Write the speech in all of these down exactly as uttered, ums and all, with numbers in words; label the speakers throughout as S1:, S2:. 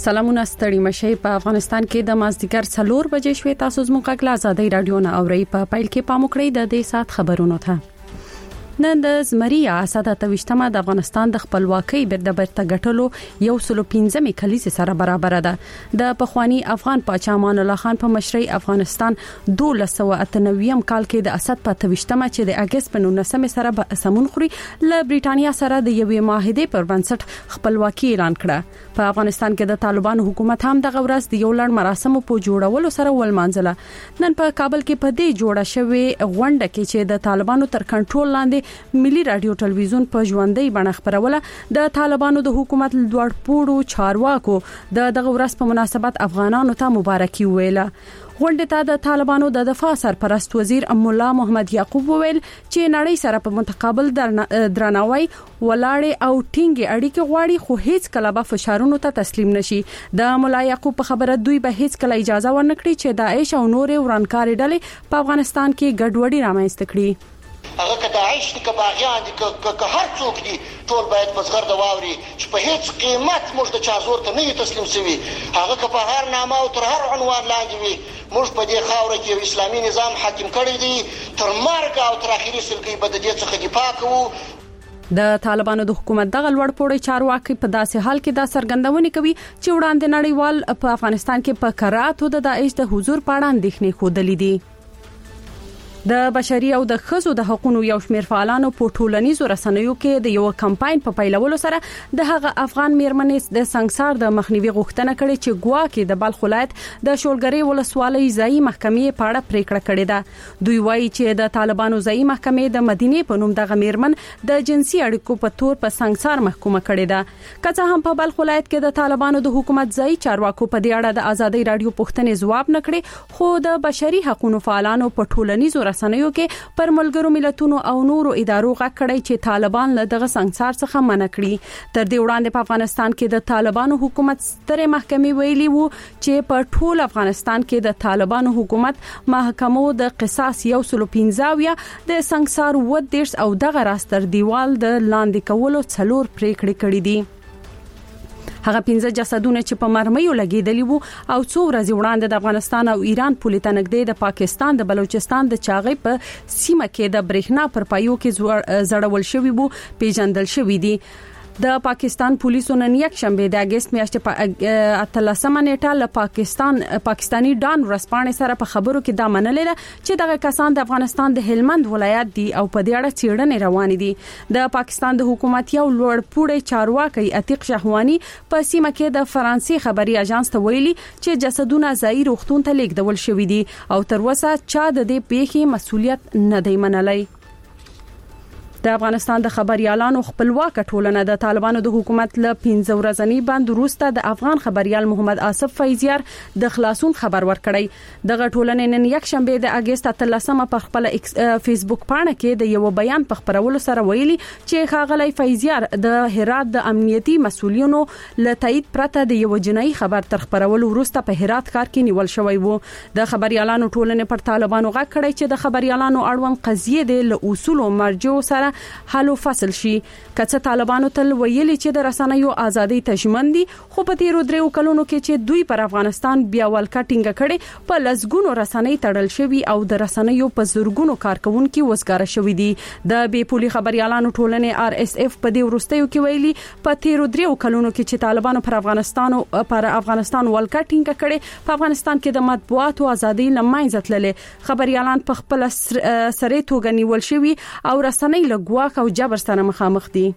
S1: سلامونه ستړي مشي په افغانستان کې د مازدیګر څلور بجې شوي تاسو زموږ غږ لا آزادۍ رادیو نه اوري په پایل کې پاموکړی د دې سات خبرونو ته نن د زمری اساده توشتمه د افغانستان د خپلواکۍ د برته ګټلو یو سلو پنځمه کلیسه سره برابر ده د پخوانی افغان پاچا امان الله خان په مشرۍ افغانستان دوه سوه اته نوي کال کې د اسد په توشتمه چې د اگست په نولسمه سره به سمون خوري له بریټانیا سره د یوې معاهده پر بنسټ خپلواکي اعلان کړه په افغانستان کې د طالبانو حکومت هم د غورز د یو لړ مراسمو په جوړولو سره ولمانځله نن په کابل کې په دې جوړه شوی غونډه کې چې د طالبانو تر کنټرول لاندې ملي رادیو ټلویزیون په ژوندۍ بڼه خبروله د طالبانو د حکومت لوړ پوړو چارواکو د دغه ورځ په مناسبت افغانانو ته مبارکي ویله غونډه ته د طالبانو د دفاع سرپرست وزیر مولا محمد یعقوب ویل چې نړۍ سره په متقابل درناوی ولاړې او ټینګې اړیکې غواړي خو هیڅ کله به فشارونو ته تسلیم نشي د مولا یعقوب په خبره دوی به هیڅ کله اجازه ورنکړي چې داعش او نورې ورانکاري ډلې په افغانستان کې ګډوډي رامنځته کړي
S2: هغه که داعش دي که باغیان دي که هر څوک دي ټول باید په زغرده واوري چې په هیڅ قیمت موږ د چا زور ته نه تسلیم شوي هغه که په هر نامه او تر هر عنوان لاندې وي موږ په دې خاوره کې یو اسلامي نظام حاکم کړی دی تر مرګ او تر اخري سلګۍ به د دې څخه دفاع کوو
S1: د طالبانو د حکومت دغه لوړ پوړی چارواکي په داسې حال کې دا څرګندونه کوي چې وړاندې نړیوال په افغانستان کې په کراتو د داعش د حضور په اړه اندېښنې خوده لیدي د بشري او د خزو د حقوقو یو شمېر فعالانو په ټولنیزو رسنیو کې د یو کمپاین په پیلولو سره د هغه افغان میرمنې د سنگسار د مخنیوي غوښتنه کړې چې ګواکې د بلخ ولایت د شولګری ولسوالۍ ځایي محکمې په اړه پریکړه کړې ده دوی وایي چې د طالبانو ځایي محکمې د مدینه په نوم دغه میرمن د جنسي اړیکو په تور په سنگسار محکومه کړې ده کله هم په بلخ ولایت کې د طالبانو د حکومت ځایي چارواکو په دې اړه د آزادۍ رادیو پوښتنې ځواب نکړي خو د بشري حقوقو فعالانو په ټولنیزو رسنیو کې پر ملګرو ملتونو او نورو ادارو غږ کړی چې طالبان له دغه سنگسار څخه منع کړي تر دې وړاندې په افغانستان کې د طالبانو حکومت ستره محکمې ویلي وو چې په ټول افغانستان کې د طالبانو حکومت محکمو د قصاص یو سلو پنځه د سنگسار و دیرس او دغه راستر دیوال د لاندې کولو څلور پریکړې کړې دي هغه پنځه جسدونه چې په مرمیو لګیدلی وو او څو ورځې وړاندې د افغانستان او ایران پولې ته نږدې د پاکستان د بلوچستان د چاغې په سیمه کې د برېښنا پر پایو کې زړول شوی وو پیژندل شوی دي د پاکستان پولیسو نن یک شنبه د اگست میاشتې په اتلسمه نیټه له پاکستان پاکستانی ډان ورسپانې سره په خبرو کې دا منلې چې دغه کسان د افغانستان د هلمند ولایت دي او په دې اړه څېړنې روانې دي د پاکستان د حکومت یو لوړ پوړی چارواکي عتیق شهوانی په سیمه کې د فرانسې خبري اژانس ته ویلي چې جسدونه ځای روغتون ته لیږدول شوی دي او تر اوسه چا د دې پیښې مسؤلیت نه دی منلی د افغانستان د خبريالانو خپلواک ټولنه د طالبانو د حکومت له پنځه ورځنی بند وروسته د افغان خبريال محمد آصف فیضیار د خلاصون خبر ورکړی دغه ټولنه نن یک شنبه د اگست اتلسمه په خپل فیسبوک پاڼه کې د یو بیان په خبرولو سره ویلي چې ښاغلی فیضیار د هرات د امنیتي مسولینو له تایید پرته د یو جنایي خبر تر خبرولو وروسته په هرات ښار کې نیول شوی وو د خبريالانو ټولنه پر طالبانو غږ کړی چې د خبريالانو اړوند قضیه د اصول او مرجو سره حل فصل شي کڅ طالبانو تل ویلي چې د رسنیو ازادي تضمین دي خو په تیرو درو کلونو کې چې دوی پر افغانستان بیا ولکټینګ کړي په لزګونو رسنۍ تړل شوی او د رسنیو په زورګونو کارکونکو وسګاره شوی دي د بي پولي خبريالانو ټولنې آر اس اف په دې ورستیو کې ویلي په تیرو درو کلونو کې چې طالبانو پر افغانستان پر افغانستان ولکټینګ کړي په افغانستان کې د مطبوعاتو ازادي لمایځت للې خبريالان په خپل سره توګه نیول شوی او رسنۍ لګواک او جبر سره مخامخ دي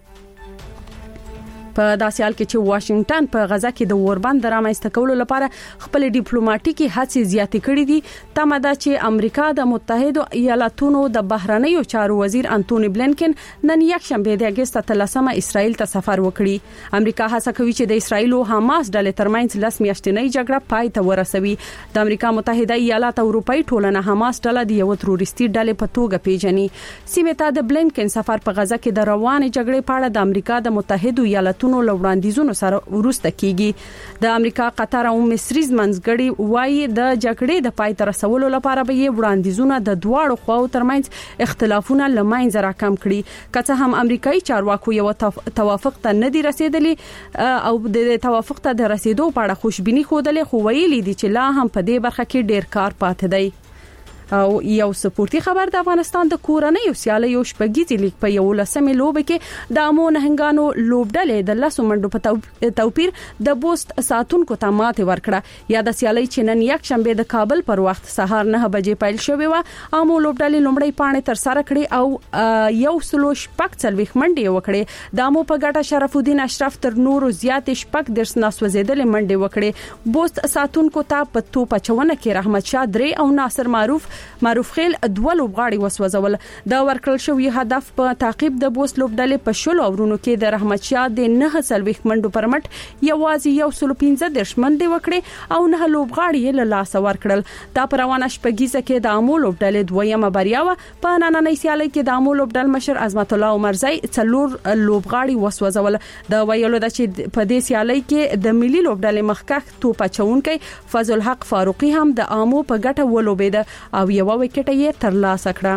S1: په داسې حال کې چې واشنگټن په غزا کې د اوربند رامنځته کولو لپاره خپل ډیپلوماټیکي هڅې زیاتې کړې دي تمه ده چې امریکا د متحده ایالاتونو د بهرنیو چارو وزیر انټونی بلینکن نن یک شنبه د اگست اتلسمه اسرائیل ته سفر وکړي امریکا هڅه کوي چې د اسرائیل او حماس ډلې ترمنځ لس میاشتنۍ جګړه پای ته ورسوي د امریکا متحده ایالات او اروپאי ټولنه حماس ډله د یو تروریستي ډلې په توګه پیژني سیمه ته د بلینکن سفر په غزا کې د روانې جګړې په اړه د امریکا د متحده ایالاتونو ساعتونو لوړاندیزونو سره ورسته کیږي د امریکا قطر او مصر منځګړي وایي د جګړې د پای تر رسولو لپاره به یې وړاندیزونه د دواړو خواو ترمنځ اختلافونه لمنځه راکم کړي که څه هم امریکایي چارواکو یو توافق ته نه دی رسیدلی او د توافق ته د رسیدو په اړه خوشبیني خوده خو ویلي دي چې لا هم په دې برخه کې ډیر کار پاتې دی. او یو سپورتي خبر د افغانستان د کورنۍ سیالي یو شپږیزي لیګ په یو لسمه لوبه کې د امو نهنګانو لوبډلې د لاسو منډو په توپیر د بوست ساتونکو ته ماته ورکړه. یا د سیالي چې نن یک شنبه د کابل پر وخت سهار نه بجې پیل شوې و. امو لوبډلې لومړی پاڼې تر سره کړې او یو سلو شپږ څلويخ منډې وکړې. د امو په ګټه شرف الدین اشرف تر نورو زیات شپږ درس ناسوځیدل منډې وکړې. بوست ساتونکو ته په توپ چونه کې رحمت شاه درې او ناصر معروف معروف خیل دوه لوبغاړي وسوځول. دا ورکړل شوی هدف په تعقیب د بوس لوبډلې په شلو اورونو کې د رحمت شاه د نه سلويخ منډو پر مټ یوازې یو سلو پنځه درش منډې وکړي او نه لوبغاړي له لاس ورکړل. دا پر روانه شپږیزه کې د امو لوبډلې دویمه بریا و. په نننۍ سیالي کې د امو لوبډل مشر عظمت الله عمرزی څلور لوبغاړي وسوځول. د ویلو د چې په دې سیالي کې د ملي لوبډلې مخکښ توپ چونکي فضل الحق فاروقي هم د امو په ګټه ولوبید او یو وکټ یې تر لاسه کړه.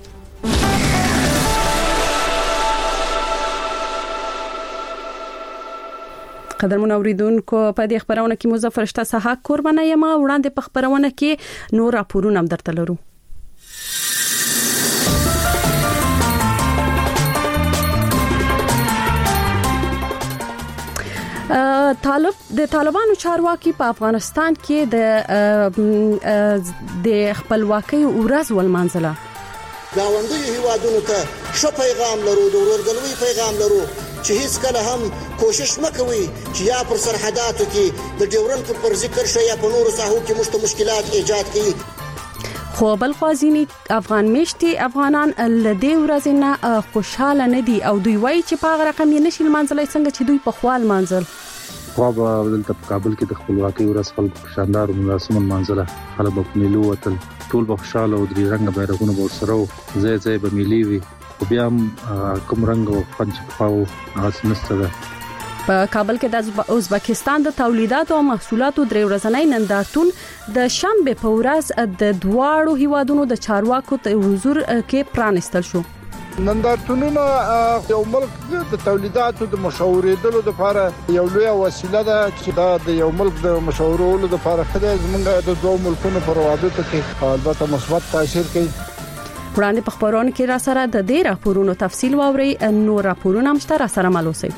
S1: قدرمن اوریدونکو په دې خبرونه کې مظفر شته صحاک قربانه یم وړاندې په خبرونه کې نور راپورونه هم درته لرو. طالب د طالبانو چارواکي په افغانستان کې د د خپلواکۍ ورځ ولمانځله.
S2: گاونډي هیوادونو ته ښه پیغام لرو، د ورورګلوۍ پیغام لرو چې هیڅ کله هم کوشش مکوي چې یا پر سرحداتو کې د ډیورنډ پر ذکر شي یا په نورو ساحو کې مشت مشکلات ایجاد کړي.
S1: خو بل خوازینی افغان میشتي افغانان لدی ورځ نه خوشاله نه دي او دوی وایي چې په هغه رقم یې نشي منځلای څنګه چې دوی په خپل منځل.
S3: خو په دلته په کابل کې د خپلواکۍ ورځ خلک شاندار مراسم منځله خلک په ملي وتل ټول په خوشاله او درې رنګ بیرغونه به سره زې زې به ملي وي او بیا هم کوم رنګ او پنځ پاو هغه نشته ده.
S1: په کابل کې د ازبکستان د تولیداتو او محصولاتو درې ورځنی نندارتون د شنبه په ورځ د دواړو هیوادونو د چارواکو ته حضور کې پرانستل شو.
S4: نندارتونونه یو ملک د تولیداتو د مشاورېدلو لپاره یو لوی وسیله ده چې دا د یو ملک د مشاورولو لپاره خدای زمونږ د دوه ملکونو پر روابطو کې البته مثبت تاثیر کوي.
S1: وړاندې په خبرونو کې را سره د دې راپورونو تفصیل واوري نو راپورونه هم شته را سره مالوسي.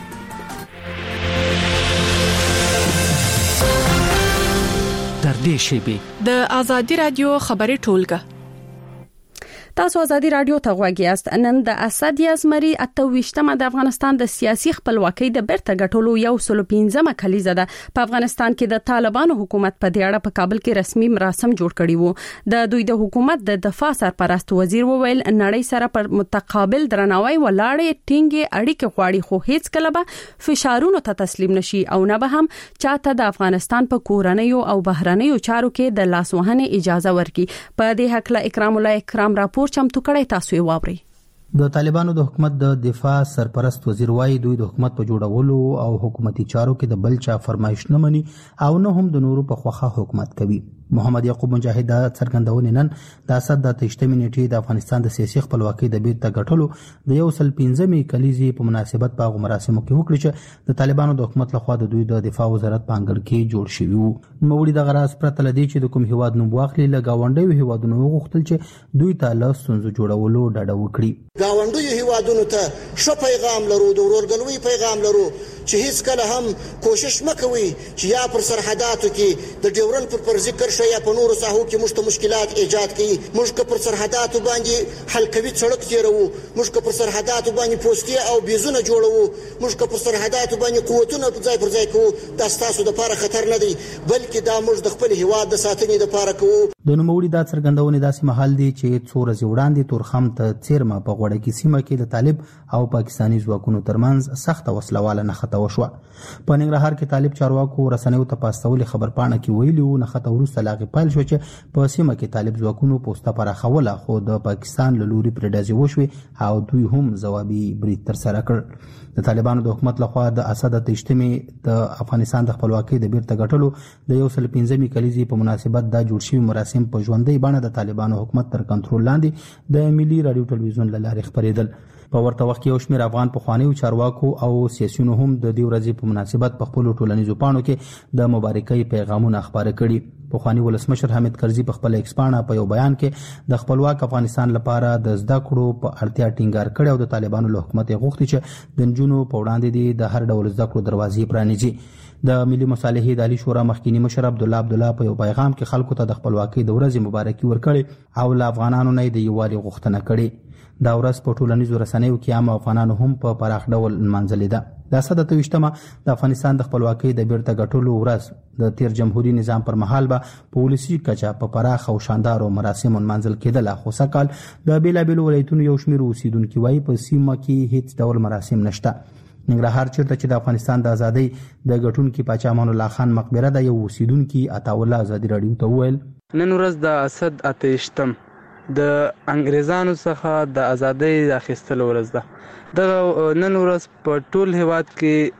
S5: در دې شیبه
S6: د ازادي رادیو خبري ټولګه.
S1: تاسو ازادي رادیو ته غوږی یاست. نن د اسد یزمری اته ویشتمه د افغانستان د سیاسي خپلواکۍ د بیرته ګټلو یو سل پنځمه کلیزه ده. په افغانستان کې د طالبانو حکومت په دې اړه په کابل کې رسمي مراسم جوړ کړي وو. د دوی د حکومت د دفاع سرپرست وزیر وویل نړۍ سره پر متقابل درناوی ولاړې ټینګې اړیکې غواړي خو هیڅ کله به فشارونو ته تسلیم نشي او نه به هم چاته د افغانستان په کورنیو او بهرنیو چارو کې د لاس وهنې اجازه ورکړي. په دې حق له اکرام الله اکرام راپور چمتو کړی تاسو یې واورئ.
S7: د طالبانو د حکومت د دفاع سرپرست وزیر وايي دوی د حکومت په جوړولو او حکومتي چارو کې د بل چا فرمایش نه مني او نه هم د نورو په خوخه حکومت کوي. محمد یعقوب مجاهد د څرګندونې نن د اسد د تشتمي نیټې د افغانستان د سیاسي خپلواکۍ د بیرته ګټلو د یو سل پنځمې کلیزې په مناسبت په مراسمو کې وکړي چې د طالبانو د حکومت لخوا د دوی د دفاع وزارت په انګړ کې جوړ شوی وو. نوموړي د غراس پرته لدی چې د کوم هیواد نوم واخلي له گاونډیو هیوادونو غوښتل چې دوی ته له ستونزو جوړولو ډډه وکړي.
S2: گاونډیو هیوادونو ته ښه پیغام لرو، د ورورګلوۍ پیغام لرو چې هیڅ کله هم کوشش مکوي چې یا پر سرحداتو کې د ډیورنډ پر ذکر شي یا په نورو ساحو کې مشت مشکلات ایجاد کړي. موږ که پر سرحداتو باندې حلقوي سړک تیرو، موږ که پر سرحداتو باندې پوسټي او بیزونه جوړو، موږ که پر سرحداتو باندې قوتونه په ځای پر ځای کوو، دا ستاسو د لپاره خطر نه دی بلکې دا موږ د خپل هیواد د ساتنې لپاره کوو.
S7: د نوموړي دا څرګندونې داسې مهال دي چې څو ورځې وړاندې تورخم ته څیرمه په غوړکي سیمه کې د طالب او پاکستاني ځواکونو ترمنځ سخته وسلواله نښته وشوه. په ننګرهار کې طالب چارواکو رسنیو ته په استولې خبرپاڼه کې ویلي وو نښته وروسته لا غي پیل شو چې په سیمه کې طالب ځواکونو پوسټه پراخوله، خو د پاکستان له لوري پرې ډزې وشوې او دوی هم ځوابي برید ترسره کړ. د طالبانو د حکومت لخوا د اسد تشتمې د افغانستان د خپلواکۍ د بیرته ګټلو د یو سل پنځمې کلیزې په مناسبت دا جوړ شوي مراسم په ژوندۍ بڼه د طالبانو حکومت تر کنټرول لاندې د ملي رادیو ټلویزیون له لارې خپرېدل. په ورته وخت کې یو شمېر افغان پخوانیو چارواکو او سیاسیونو هم د دې ورځې په مناسبت په خپلو ټولنیزو پاڼو کې د مبارکۍ پیغامونه خپاره کړي. پخوانی ولسمشر حامد کرزي په خپل ایکس پاڼه په یو بیان کې د خپلواک افغانستان لپاره د زده کړو په اړتیا ټینګار کړی او د طالبانو له حکومت غوښتي چې د نجونو په وړاندې دي د هر ډول زده کړو دروازې پرانیزي. د ملي مصالحې د عالی شورا مخکینی مشر عبدالله عبدالله په یو پیغام کې خلکو ته د خپلواکۍ د ورځې مبارکي ورکړي او له افغانانو نه د یووالي غوښتنه کړې. دا ورځ په ټولنیزو رسنیو کې عام افغانانو هم په پراخ ډول نمانځلې ده. د اسد اتهویشتمه د افغانستان د خپلواکۍ د بیرته ګټلو ورځ د تیر جمهوریت نظام پر مهال به په ولسي کچه په پراخ او شاندار مراسم نمانځل کېدل، خو سکهال د بیلابیلو ولایتونو یو شمېر اوسیدونکي وایي په سیمه کې هیڅ ډول مراسم نشته. ننګرهار چیرته چې د افغانستان د ازادۍ د ګټونکي پاچا امان الله خان مقبره د یو اوسیدونکي عطاالله ازادي راډیو ته وویل
S8: نن ورځ د اسد اتهویشتم د انګریزانو څخه د ازادۍ د اخیستلو ورځ ده. دغه نن ورځ په ټول هیواد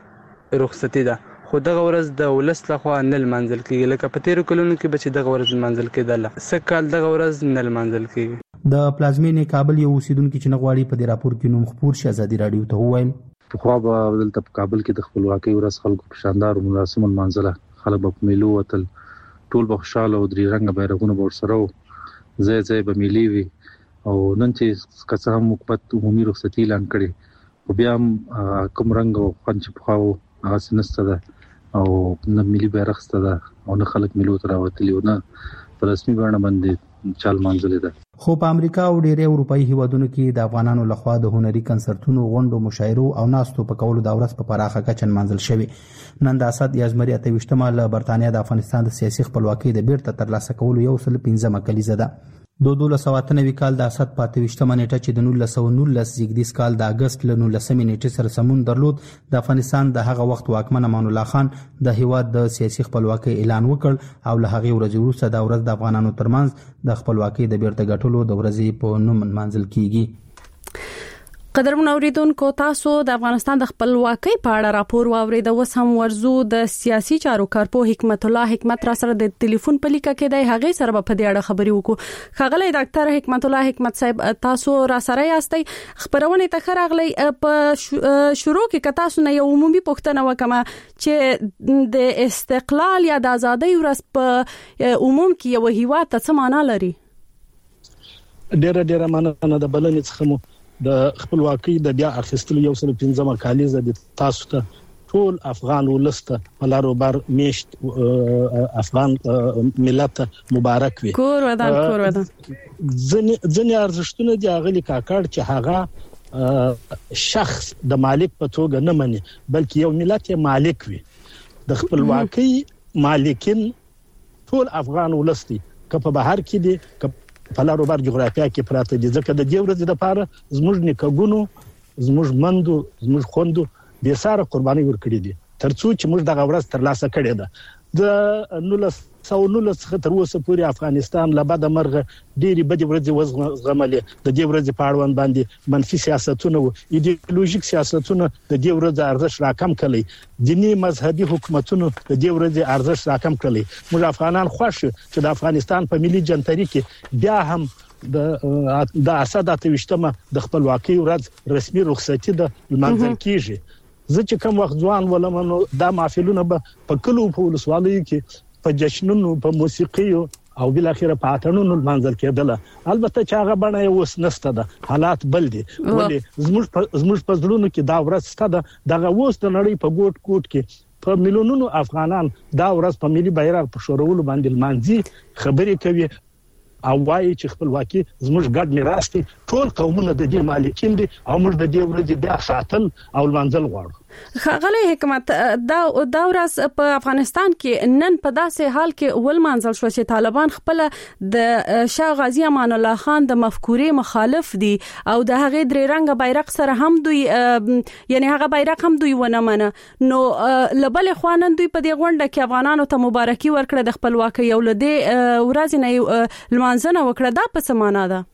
S8: کې رخصتي ده، خو دغه ورځ د ولس لخوا نه لمانځل کیږي لکه په تیرو کلونو کې به چې دغه ورځ لمانځل کېدله، سږ کال دغه ورځ نه لمانځل کیږي.
S7: د پلازمینې کابل یو اوسیدونکي چې نه غواړي په دې راپور کې نوم خپور شي ازادي راډیو ته وویل
S3: پخوا به دلته په کابل کې د خپلواکۍ ورځ خلکو په شاندار مراسم نمانځله، خلک به په میلو وتل، ټول به خوشاله او درې رنګه بیرغونه به ورسره وو، ځای ځای به میلې وي. او نن چې که څه هم حکومت عمومي رخصتي اعلان کړې خو بیا هم کوم رنګ او خوند چې پخوا وو هغسې نشته ده او نه ملي بیرغ شته ده او نه خلک میلو ته راوتلي او نه په رسمي بڼه باندې چال مانځلې ده.
S7: خو په امریکا او ډیری اروپایي هیوادونو کې د افغانانو لخوا د هنري کنسرتونو، غونډو، مشاعرو او ناستو په کولو د ورځ په پراخه کچه نمانځل شوی. نن د اسد یا زمري اتهویشتمه له برتانیا د افغانستان د سیاسي خپلواکۍ د بیرته ترلاسه کولو یو سل پنځمه کلیزه ده. د دولس سوه اته نوي کال د اسد په اتهویشتمه نیټه چې د نولس سوه نولس زیږدیز کال د اګست له نولسمې نیټې سره سمون درلود، د افغانستان د هغه وخت واکمن امان الله خان د هیواد د سیاسي خپلواکۍ اعلان وکړ او له هغې ورځې وروسته دا ورځ د افغانانو ترمنځ د خپلواکۍ د بیرته ګټلو د ورځې په نوم نمانځل کیږي.
S1: قدرمن اوریدونکو، تاسو د افغانستان د خپلواکۍ په اړه راپور واورید. اوس هم ورزو د سیاسي چارو کارپو حکمت الله حکمت را سره د ټلیفون په لیکه کې دی، هغه سره په دې اړه خبرې وکړو. خغلی ډاکټر حکمت الله حکمت صاحب، تاسو را سره یاستئ، خبرونه ته خراغلی. په شروع کې که تاسو نه یو عمومي پوښتنه وکم چې د استقلال یا د ازادۍ ورځ په عموم کې یو هیواد ته څه معنا لري؟
S9: ډېره ډېره معنا د بلنې څخه مو د خپلواکۍ د بیا اخیستلو یو سل پنځمه کالیزه د تاسو ته ټول افغان ولسته ملارو بار میشت افغان ملت مبارک وي.
S1: کور ودان کور ودان
S9: ځنې ارزښتونه دي اغلی کاکړ چې هغه شخص د مالک په توګه نه مني بلکې یو ملت یې مالک وي. د خپلواکۍ مالکین ټول افغان ولسته که په بهر کې دي که په لارو بار جغرافیا کې پراته دي، ځکه د دې ورځې لپاره زموږ نیکګونو، زموږ مندو، زموږ خوندو بې ساره قرباني ورکړي دي ترڅو چې موږ دغه ورځ ترلاسه کړې ده. د نولس سوه نولس څخه تر اوسه پورې افغانستان له بده مرغه ډېرې بدې ورځې وزغملې. د دې ورځې په اړوند باندې منفي سیاستونه وو، ایډیولوژیک سیاستونه د دې ورځې ارزښت راکم کړی، دیني مذهبي حکومتونو د دې ورځې ارزښت راکم کړی. موږ افغانان خوښ چې د افغانستان په ملي جنتري کې بیا هم د د اسد اتهویشتمه د خپلواکۍ ورځ رسمي رخصتي ده لمانځل کیږي. زه چې کوم وخت ځوان ولم نو دا محفلونه به په کلو په ولسوالیو کې په جشنونو، په موسیقیو او بل اخره په اتڼونو لمانځل کېدله. البته چې هغه بڼه یې اوس نشته ده، حالات بل دي. ولې زموږ زموږ په زړونو کې دا ورځ شته ده. دغه اوس د نړۍ په ګوټ ګوټ کې په میلیونونو افغانان دا ورځ په ملي بیرغ په شورولو باندې لمانځي، خبرې کوي او وايي چې خپلواکي زموږ ګډ میراث دی. ټول قومونه د دې مالکین دي او موږ د دې ورځې بیا ساتل او لمانځل غواړو.
S1: غلې حکمت دا دا ورځ په افغانستان کې نن په داسې حال کې ول منځل شو چې طالبان خپل د شاه غازی امان الله خان د مفکورې مخالف دي او د هغې درې رنګه بیرغ سره هم دوی یعنی هغه بیرغ هم دوی ونه منه. نو لبل خوانن دوی په دې غونډه کې افغانانو ته مبارکي ورکړه د خپلواکۍ او لدې ورځ نه لمانځنه وکړه. دا په سمانه ده؟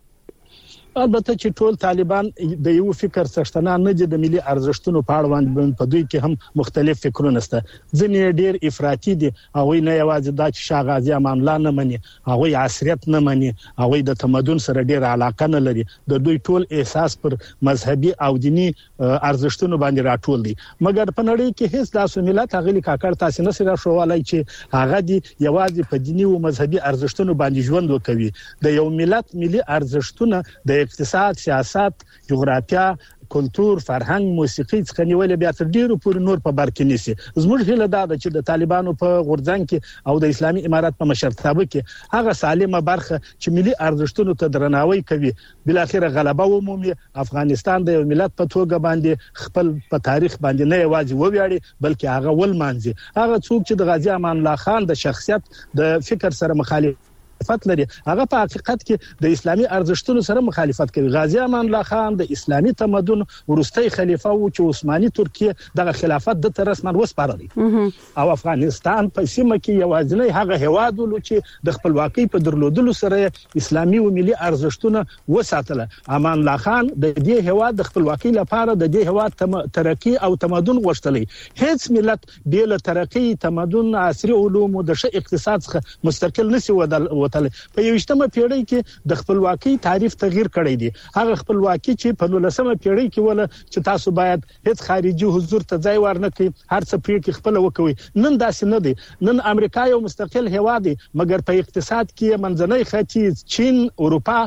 S9: البته چې ټول طالبان د یو فکر څښتنه نه دي، د ملي ارزښتونو په اړه باندې په دوی کې هم مختلف فکرونه شته. ځینې ډېر افراطي دي، هغه نه یوازې د شاه غازی امان الله نه مني، هغه عصریت نه مني، هغه د تمدن سره ډېر علاقه نه لري. د دوی ټول احساس پر مذهبي او دینی ارزښتونو باندې راټول دي. مګر په نړۍ کې هیڅ داسې ملت هغه کاکړ تاسو نه سره شوالای چې هغه دي یوازې په دینی او مذهبي ارزښتونو باندې ژوند وکوي. د یو ملت ملي ارزښتونه د اقتصاد، سیاست، جغرافیا، کلتور، فرهنګ، موسیقي څخه نیولې بیا تر ډیرو پورې نور په بر کې نيسي. زموږ هیله دا ده چې د طالبانو په غورځنګ کې او د اسلامي امارات په مشرتابه کې هغه سالمه برخه چې ملي ارزښتونو ته درناوی کوي بل اخر غلبه ومومي. افغانستان د یو ملت په توګه باندې خپل په تاریخ باندې نه یوازې وویاړي بلکې هغه ولمانځي. هغه څوک چې د غازی امان الله خان د شخصیت د فکر سره مخالف مخالفت لري هغه په حقیقت کې د اسلامي ارزښتونو سره مخالفت کوي. غازی امان الله خان د اسلامي تمدن ورستۍ خلیفہ و چې عثماني ترکیه دغه خلافت د تر رسمن وسپارلی او افغانستان په سیمه کې یوازینی هغه هواد ول چې د خپلواکۍ په درلودلو سره اسلامي او ملي ارزښتونه وساتله. امان الله خان د دې هواد د خپلواکۍ لپاره د دې هواد ترقی او تمدن غوښتلی. هیڅ ملت بل ترقی، تمدن، عصري علوم او د ښه اقتصاد څخه مستقل نشي ودل په یوشتمه پیړۍ کې د خپلواکۍ تعریف تغییر کړی دی. هغه خپلواکۍ چې په نولسمه پیړۍ کې ول چې تاسو باید هیڅ خارجي حضور ته ځای ورنکړئ، هر څه پرې خپل وکوي. نن داسې نه دی. نن امریکا یو مستقل هیواد دی مګر په اقتصاد کې منځنۍ ختیځ، چین، اروپا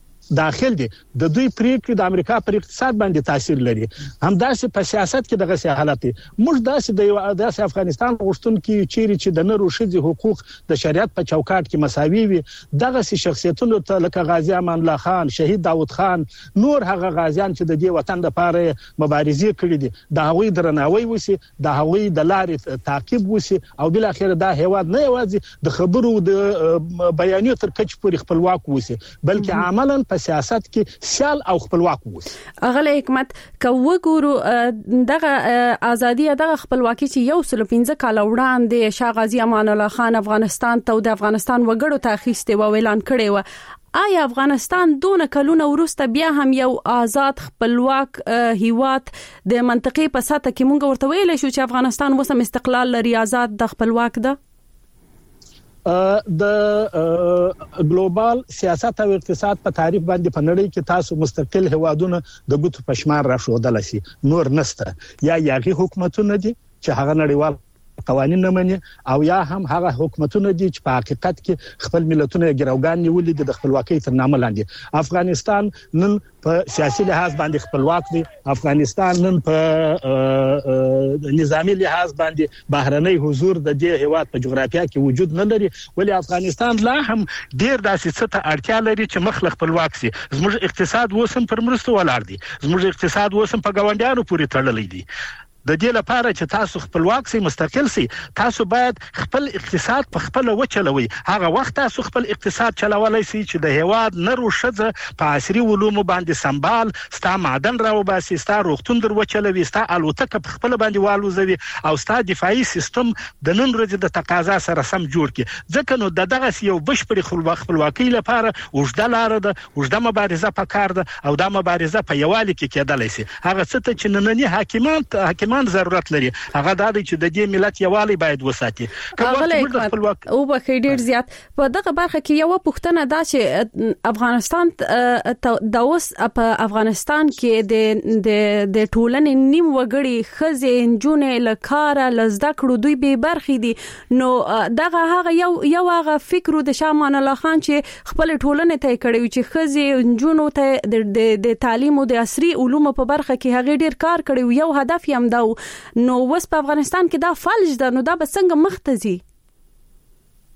S9: داخل دي. د دوی پریکړې د امریکا پر اقتصاد باندې تاثیر لري. همداسې په سیاست کې دغه سي حالت دي. موږ داسې د یو داسې افغانستان غوښتونکو چیرې چې د نورو شذي حقوق د شریعت په چوکاټ کې مساوي وي، دغه سي شخصیتونو ته لکه غازی امان الله خان، شهید داوود خان، نور هغه غازیان چې د دې وطن لپاره مبارزې کړې دي، د هغوی درناوی وسی، د هغوی د لارې تعقیب وسی او بل اخر دا هیواد نه یوازې د خبرو د بیانیو تر کچ پورې خپلواک وسی بلکې عملاً سیاست کې سیال او خپلواک وو.
S1: اغله حکمت کوو ګورو دغه ازادي دغه خپلواکي چې یو سل پنځه کال وړاندې شاه غازی امان الله خان افغانستان ته د افغانستان وګړو ته اخیسته و اعلان کړي و. آیا افغانستان دونه کلونه ورسته بیا هم یو آزاد خپلواک هیواد د منطقې په ساته کې مونږ ورته ویل شو چې افغانستان وسم استقلال لري، آزاد د خپلواک ده؟
S9: د ګلوبال سیاست او اقتصاد په تعریف باندې په نړۍ کې تاسو مستقل هوادونه د ګوتو پشمار را شودل شي، نور نسته. یا یاغي حکومتونه دي چې هغه نړیوال قوانین نه مني او یا هم هغه حکومتونه دي چې په حقیقت کې خپل ملتونه ګروګان نیولې دي د خپلواکۍ تر نامه لاندې. افغانستان نن په سیاسي لحاظ باندې خپلواک دی. افغانستان نن په نظامی لحاظ باندې بهرنۍ حضور د دې هیواد په جغرافیه کې وجود نه لري، ولی افغانستان لا هم ډیر داسې څه ته اړتیا لري چې مخ خپلواک شي. زموږ اقتصاد وسم پر مرستو ولاړ دی، زموږ اقتصاد وسم په ګاونډیانو پورې تړلی دی. د دې لپاره چې تاسو خپلواک سي، مستقل سي، تاسو باید خپل اقتصاد په خپل وچلوي. هغه وخت تاسو خپل اقتصاد چلولای سي چې د هیواد نرو شزه په عصري علوم باندې سمبال، ستا معدن راو باسي، ستا روغتون در وچلوي، ستا الوتکه په خپل باندې والوزوي او ستا دفاعي سیستم د نن ورځې د تقاضا سره سم جوړ کړي. ځکه نو د دغه یو بشپړ خپلواکۍ لپاره اوږده لار ده، اوږده مبارزه پکار ده او دا مبارزه په یوالي کې کېدلی سي. هغه څه ته چې ننني حاکمان حاکمان ضرورت لري هغه دا دی چې د دې ملت یوالي باید وساتي.
S1: او به ډیر زیات په دغه برخه کې یو پوښتنه دا چې افغانستان د اوس په افغانستان کې د د د ټولنې نیم وګړي خزې انجونې لکاره لزده کړو دوی به برخې دي. نو دغه هغه یو یو هغه فکر د شاه امان الله خان چې خپل ټولنې ته کړی چې خزې انجونو ته د د تعلیم او د عصري علوم په برخه کې هغه ډیر کار کړی، یو هدف یې هم دا. نو وس په افغانستان کې دا فلج ده، نو دا به څنګه مخته ځي؟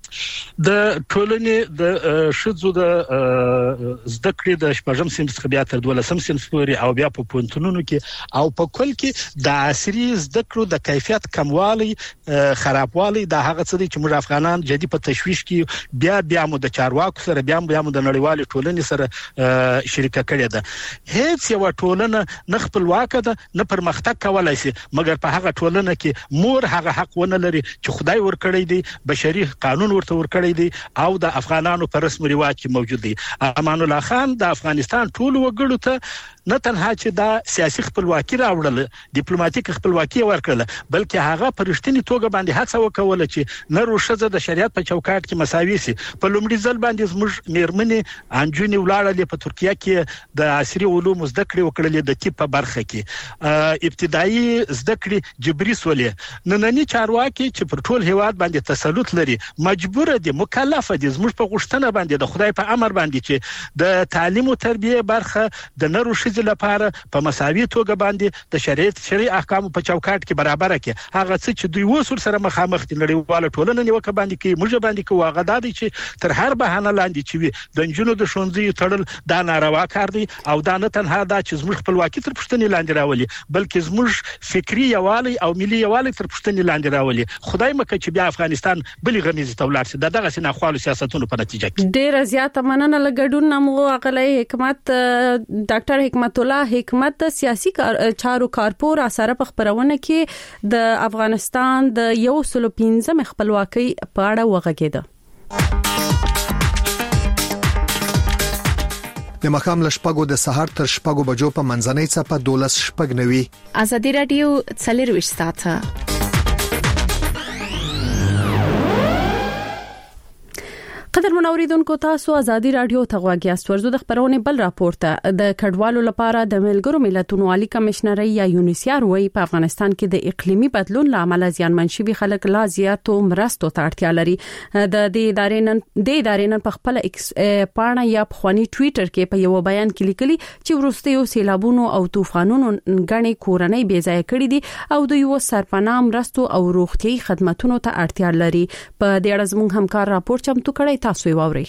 S9: د ټولنې د شذو د زده کړې د شپږم صنف څخه بیا تر دولسم صنف پورې او بیا په پونتونونو کې او په کل کې د عصري زده کړو د کیفیت کموالی خرابوالی د هغه څه چې موږ افغانان جدي په تشویش کې بیا بیا مو د چارواکو سره بیا بیا مو د نړیوال ټولنې سره شریکه کړې ده. هیڅ یو ټولنه نه خپلواک ده نه پرمختګ کولای شي مګر په هغه ټولنه کې مور هغه حق ونه لري چې خدای ورکړی دی بشري قانون ورته ورکړی دی او د افغانانو پر رسم رواج کې موجود دی. امان الله خان د افغانستان ټول وګړو ته نه تنها چې دا سیاسي خپلواکي راوړل ډیپلوماټیک خپلواکي ورکړل بلکې هغه پرشتنی توګه باندې هڅه وکوله چې نر او ښځه د شریعت په چوکاټ کې مساوي شي. په لومړي ځل باندې زموږ میرمنې انجونې ولاړلې په ترکیه کې د عصري علوم زده کړې وکړلې د طب په برخه کې ابتدایي زده کړې جبري سولې. نننی چارواکي چې پر ټول هیواد باندې تسلط لري مجبور دي مکلف دي زموږ په غوښتنه باندې د خدای په امر باندې چې د تعلیم او تربیه برخه د نر او ښځې لپاره په مساوي توګه باندې د شریعت شرعي احکام په چوکاټ کې برابر کړي. هغه څه چې دوی وسور سره مخامخ دي نړیواله ټولنه نیوکه باندې کې موږ باندې کې واغه دادي چې تر هر بهانه لاندې چې وي د انجونو د ښوونځي تړل دا ناروا کار دی او دا نه تنها دا چې زموږ خپلواکي تر پښتنې لاندې راولي بلکې زموږ فکری یوالي او ملي یوالي تر پښتنې لاندې راولي. خدای مکه چې بیا افغانستان بلې غمیزه تولار سي دغه سينه خپل سیاستونو په نتیجه کې.
S1: ډیر زیات مننه لګډون نمو اقلای حکمت ډاکټر حکمت الله حکمت د سیاسي چارو کارپور اثر په خبرونه کې د افغانستان د یو سل پنځم خپلواکۍ په اړه وغږیده.
S10: د مخام لشپګو د سحر تر شپګو بجو په منځنۍ صفه دولس شپګ نوي.
S6: ازادي رادیو څلور وشت ساعته.
S1: قدر منوریدونکو تاسو ازادي رادیو ته غواګیاست ورزو د خبرونه بل راپورته د کډوالو لپاره د ملګرو ملتونو عالی کمشنري یا یونیسیار وی په افغانستان کې د اقلیمي بدلون لامل زیانمن شوي خلک لا زیاتو مرستو ته اړتیا لري. د دې ادارې نن د ادارې نن په خپل پاڼه یا په خواني ټوئیټر کې په یو بیان کې لیکلي چې ورستیو سیلابونو او طوفانونو غني کورنۍ بې ځای کړې دي او د یو سرپناه مرستو او روغتي خدماتو ته اړتیا لري. په دې اړه زموږ همکار راپور چمتو کړی تاسو واورئ.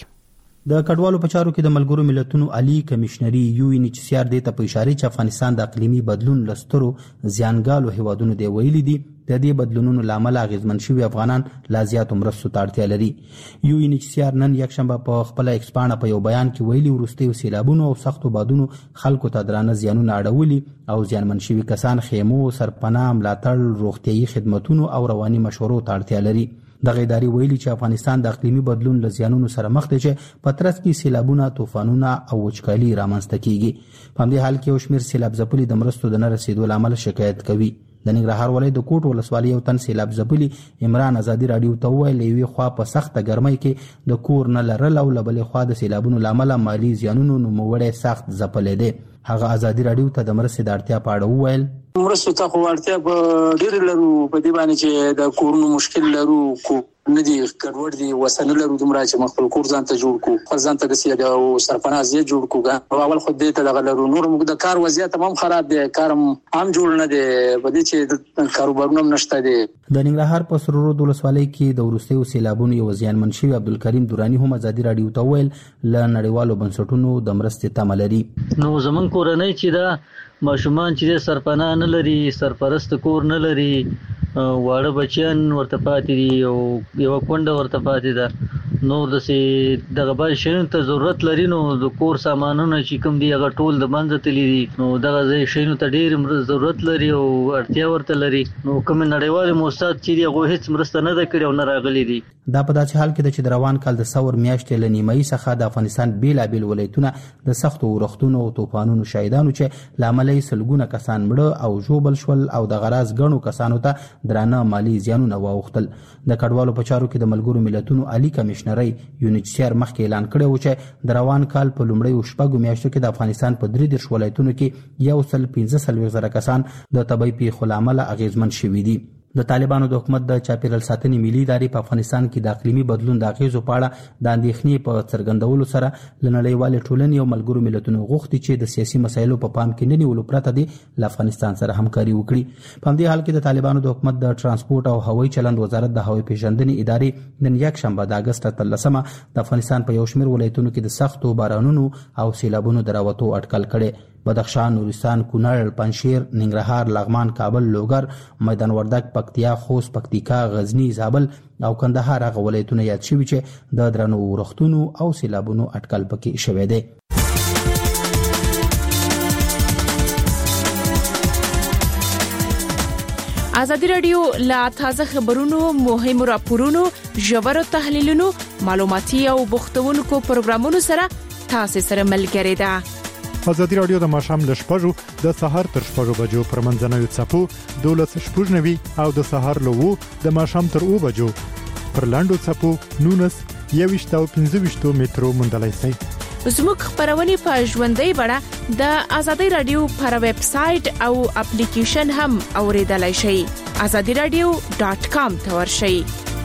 S7: د کډوالو په چارو کې د ملګرو ملتونو عالی کمشنري یو ان ایچ سی آر د ته په اشاره چې افغانستان د اقلیمي بدلون لسترو زیانګالو هیوادونو دی ویلي دي د دې بدلونونو لامل اغیزمن شوی افغانان لا زیات مرستو ته اړتیا لري. یو ان ایچ سی آر نن یک شنبه په خپل ایکسپانډ په یو بیان کې ویلي ورستیو سیلابونو او سختو بادونو خلکو ته درانه زیانونه اړولي او زیانمن شوی کسان خیمو سرپناه ملاتړ روغتيایي خدماتونو او رواني مشورو ته اړتیا لري. د غیداری ویلي چې افغانستان د اقلیمي بدلون له زیانونو سره مخ دی چې په ترڅ کې سیلابونه طوفانونه او وچکالي رامنځته کیږي. په همدې حال کې شمیر سیلاب ځپلي د مرستو د نه رسیدو لامل شکایت کوي. د ننګرهار ولایت د کوټ ولسوالۍ یو تن سیلاب ځپلي عمران ازادي رادیو ته ویل یوې خوا په سخته ګرمۍ کې د کور نه لرل او لبلې خوا د سیلابونو لامل مالی زیانونو نوموړی سخت ځپلې دی. هغه ازادي رادیو ته د مرستې د اړتیا په اړه وویل
S11: مرستو ته خو اړتیا په ډېر لرو په دې باندې چې د کورونو مشکل لرو کو نه دي کډوړ دي وسنه لرو دومره چې مخفل کور ځان ته جوړ کو خپل ځان ته د او سرپناه زی جوړ کو اول خو دې ته دغه لرو نور موږ د کار وضعیت هم خراب دي کارم هم جوړ نه دي په دې چې د کاروبارونو نشته دي.
S7: د ننګرهار په سرورو د ولسوالۍ کې د ورستیو سیلابونو یو زیانمن شوی عبدالکریم دورانی هم ازادي رادیو ته ویل ل نړیوالو بنسټونو د مرستې تمه لري.
S12: نو زمون کورنۍ چې دا ماشومان چې سرپناه نه لري سرپرست کور نه لري واړه بچیان ورته پاتې دي او یو کونډه ورته پاتې ده نور د سي دغه بل شین ته ضرورت لري نو د کور سامانونه چې کوم دی هغه ټول د منځ تللی دي نو دغه شین ته ډیر ضرورت لري او اړتیا ورته لري نو کوم نړیوال موسسات چې دی هغه هیڅ مرسته نه کړي او نه راغلي دي.
S7: دا په داسې حال کې د چې روان کال د ثور میاشتې لنیمایي څخه د افغانستان بیلابل ولایتونه د سختو ورښتونو او طوفانونو شاهدانو چې لامل یې سلګونه کسان مړه او ژوبل شول او د غراز غنو کسانو ته درانه مالی زیانونه واوښتل. د کډوالو په چارو کې د ملګرو ملتونو عالی کمشنري یو ان ایچ سی آر مخکې اعلان کړی و چې د روان کال په لومړیو شپږو میاشتو کې د افغانستان په درې دېرش ولایتونو کې یو سل پنځه څلوېښت زره کسان د طبیعي پیښو له امله اغېزمن شوي دي. د طالبانو د حکومت د چاپیریال ساتنې ملي ادارې په افغانستان کې د اقلیمي بدلون د اغیزو په اړه د اندېښنې په څرګندولو سره له نړیوالې ټولنې او ملګرو ملتونو غوښتي چې د سیاسي مسایلو په پام کې نه نیولو پرته د افغانستان سره همکاري وکړي. په همدې حال کې د طالبانو د حکومت د ترانسپورت او هوایي چلند وزارت د هوایي پیژندنې ادارې نن یک شنبه د اگست اتلسمه د افغانستان په یو شمېر ولایتونو کې د سختو بارانونو او سیلابونو د راوتو اټکل کړي. بدخشان، نورستان، کونړ، پنجشیر، ننګرهار، لغمان، کابل، لوګر، میدان وردګ، پکتیا، خوست، پکتیکا، غزنی، زابل او کندهار هغه ولایتونه یاد شوي چې د درنو ورښتونو او سیلابونو اټکل پکې شوی دی.
S6: ازادي رادیو لا تازه خبرونو، مهمو راپورونو، ژورو تحلیلونو، معلوماتي او بوختونکو پروګرامونو سره تاسو سره ملګری ده.
S13: ازادي رادیو د ماښام له شپږو د سهار تر شپږو بجو پر منځنوي څپو دولس شپږ نوي او د سهار له وو د ماښام تر اوو بجو پر لاندو څپو نونس یويشت او پنځه ویشت مترو موندلای شئ.
S6: زموږ خبرونه په ژوندۍ بڼه د ازادي رادیو پر ویب سټ او اپلیکیشن هم اوریدلای شئ. ازادي رادیو ډاٹ کام ته ورشئ.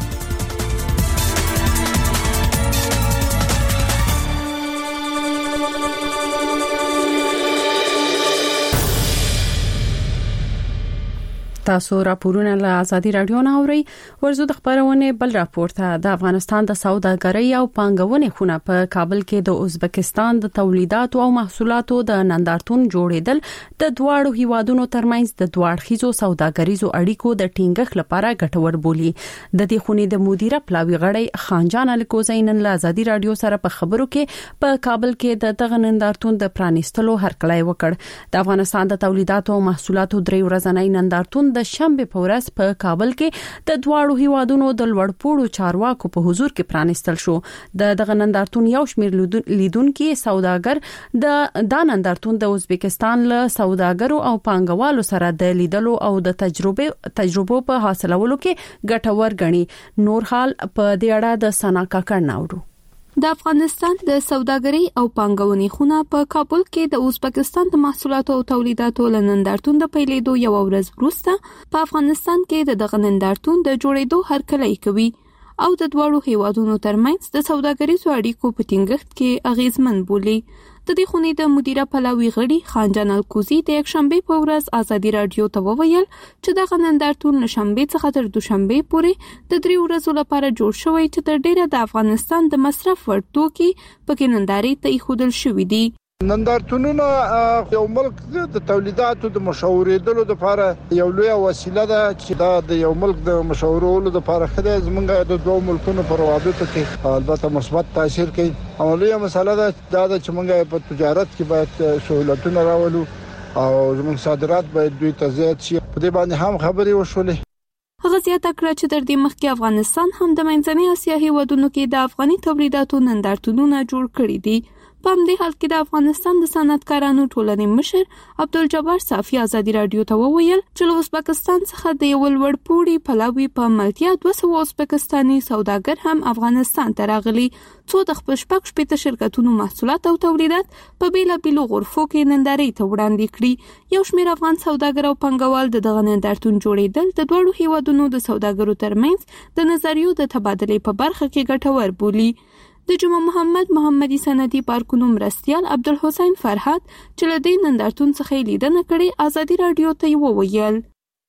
S1: تاسو راپورونه له ازادي رادیو نه اورئ. ورزو د خبرونه بل راپورته د افغانستان د سوداګرۍ او پانګونې خونه په کابل کې د ازبکستان د تولیداتو او محصولاتو د نندارتون جوړیدل د دواړو هیوادونو ترمنځ د دوړخیزو سوداګریزو اړیکو د ټینګښت لپاره ګټور بولی. د دې خونې د مدیره پلاوی غړی خانجان الکوزین له ازادي رادیو سره په خبرو کې په کابل کې د دغه نندارتون د پرانیستلو هرکلی وکړ. د افغانستان د تولیداتو او محصولاتو درې ورځنی نندارتون د شنبه په ورځ په کابل کې د دواړو هیوادونو د لوړپوړو چارواکو په حضور کې پرانیستل شو. د دغه نندارتون یو شمېر لیدونکو سوداګر د دا نندارتون د ازبکستان له سوداګرو او پانګوالو سره د لیدلو او د تجربه تجربو په حاصلولو کې ګټور غني. نور حال په دې اړه د سنا کاکړ ناوړو.
S14: د افغانستان د سوداګرۍ او پانګونې خونه په کابل کې د ازبکستان د محصولاتو او تولیداتو لنندارتون د پیلېدو یو ورځ وروسته په افغانستان کې د دغه نندارتون د جوړېدو هرکلی کوي او د دوړو هیوادونو ترمنځ د سوداګریزو اړیکو په ټینګښت کې اغیزمن بولي. د دې خونې د مدیره پلاوی غړي خانجان الکوزی د یک شنبه په ورځ ازادي رادیو ته وویل چې دغه نندارتون له شنبه څخه تر دوشنبه پورې د درې ورځو لپاره جوړ شوی چې تر ډیره د افغانستان د مصرف وړ توکي پکې نندارې ته ایښودل شوي دي.
S4: نندارتونونه یو ملک د تولیداتو د مشاورېدلو لپاره یو لوی وسیله ده چې دا د یو ملک د مشاورولو لپاره خدای زمونږ د دوه ملکونو پر روابطو کې البته مثبت تاثیر کوي. اولیه مسله ده دا چې موږ په تجارت کې باید سہولتونه راولو او زموږ صادرات باید دوی ته زیات شي. په دې باندې هم خبرې وشولې.
S14: هغه زیاته کړه چې تر دې مخکې افغانستان هم د منځنۍ اسیا هیوادونو کې د افغاني تولیداتو نندارتونونه جوړ کړي دي. په همدې حال کې د افغانستان د صنعتکارانو ټولنې مشر عبدالجبار صافي ازادي رادیو ته وویل چې له ازبکستان څخه د یو لوړپوړي پلاوي په ملتیا دوه سوه ازبکستاني سوداګر هم افغانستان ته راغلي څو د خپل شپږ شپېته شرکتونو محصولات او تولیدات په بیلابیلو غرفو کې نندارې ته وړاندې کړي. یو شمېر افغان سوداګر او پانګوال د دغه نندارتون جوړېدل د دوړو هیوادونو د سوداګرو ترمنځ د نظریو د تبادلې په برخه کې ګټور بولي. د جمعه محمد محمدي سندي پارکونو مرستيال عبدالحسین فرحات چې له دې نندارتون څخه لیدنه کړې ازادي رادیو ته وویل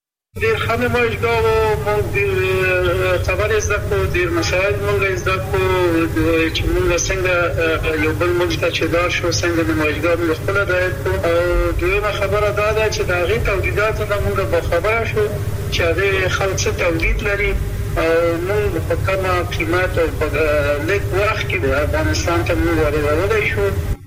S15: دیر خانه مایشگاه و من دیر خبر ازداد کو دیر مشاهد منگا ازداد کو چه منگا سنگا یو بل مجتا چه دار شو سنگا نمایشگاه منگا خلا داید کو دویم خبر داده چه داغی تولیدات دا منگا با خبر شو چه ده خلق سه تولید لري موږ په کومه قیمت او په لیک وخت کې افغانستان ته موږ ورغلای شو.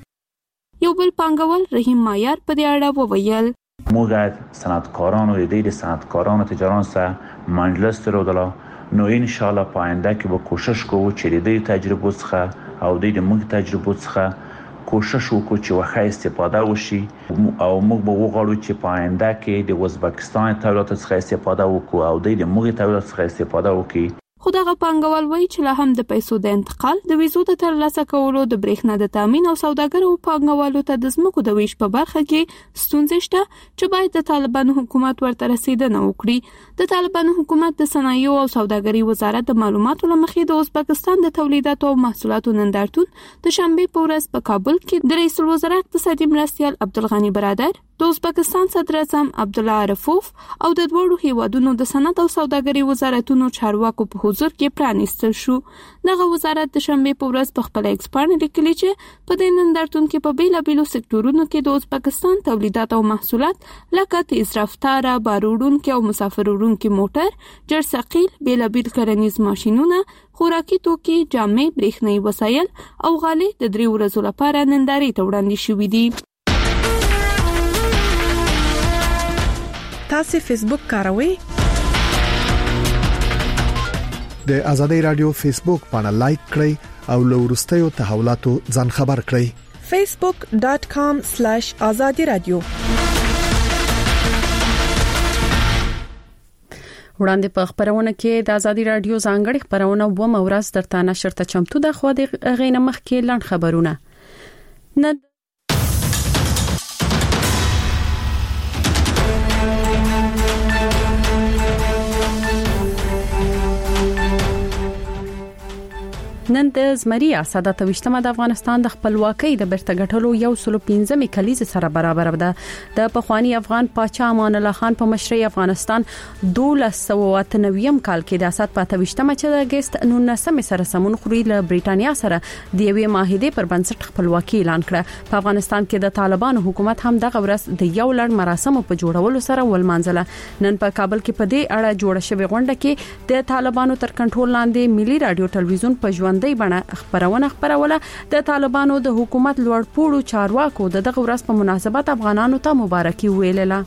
S14: یو بل پانګوال رحیم مایار په دې اړه وویل
S16: موږ از صنعتکاران و ایده صنعتکاران و تجاران سره مجلس درودلا نو ان شاء الله په آینده کې به کوشش کوو چې د تجربو څخه او د موږ تجربو څخه کوشش وکړو چې واخا استفاده وشي او موږ به وغواړو چې په آینده کې د ازبکستان تولیداتو څخه استفاده وکړو او د موږ تولیداتو څخه استفاده وکړو.
S14: خو دغه پانګوال وایي چې لا هم د پیسو د انتقال، د ویزو د ترلاسه کولو، د برېښنا د تامین او سوداګرو پانګوالو ته د ځمکو د ویش په برخه کې ستونزې شته چې باید د طالبانو حکومت ورته رسیدنه وکړي. د طالبانو حکومت د صنایعو او سوداګرۍ وزارت د معلوماتو لمخې د ازبکستان د تولیداتو او محصولاتو نندارتون د شنبې په ورځ په کابل کې د رئیس الوزرا اقتصادي مرستیال عبدالغني برادر، د ازبکستان صدر اعظم عبدالله عرفوف او د دوړو هیوادونو د صنعت او سوداګرۍ وزارتونو چارواکو په حضور کې پرانیستل شو. دغه وزارت د شنبې په ورځ په خپل ایکس باندې لیکلي چې په دې نندارتون کې په بیلابیلو سکتورونو کې د ازبکستان تولیدات او محصولات لکه تیز رفتاره، باروړونکي او مسافر وړونکي موټر، جرثقیل، بیلابیل کرنیز ماشینونه، خوراکي توکي، جامې، برېښنايي وسایل او غالۍ د درې ورځو لپاره نندارې ته وړاندې شوي دي.
S6: تاسو فیسبوک کاروئ؟
S10: د آزادۍ رادیو فیسبوک باندې لایک کړئ او له وروستیو تحولاتو ځان خبر کړئ.
S6: facebook dot com slash azadi radio.
S1: وړاندې په خبرونه کې د آزادۍ رادیو ځانګړي خبرونه و مورز درته نشر ته چمتو د خو د غینه مخ کې لاند خبرونه نه نن د زمری اساده توشتمه د افغانستان د خپلواکۍ د بیرته ګټلو یو سل پنځمه کلیزه سره برابر ده. د پخوانی افغان پاچا امان الله خان په مشرۍ افغانستان دولس سوه اته نوي کال کې د اساده په توشتمه چې د اگست نولسمه سره سمون خوري له بریټانیا سره د یوې معاهده پر بنسټ خپلواکي اعلان کړه. په افغانستان کې د طالبانو حکومت هم دغه ورځ د یو لړ مراسمو په جوړولو سره ولمانځله. نن په کابل کې په دې اړه جوړه شوې غونډه کې د طالبانو تر کنټرول لاندې ملي رادیو ټلویزیون په ژوند دی بڼه خبرونه خبروله. د طالبانو د حکومت لوړ پوړو چارواکو د دغه ورځ په مناسبت افغانانو ته مبارکي ویلله.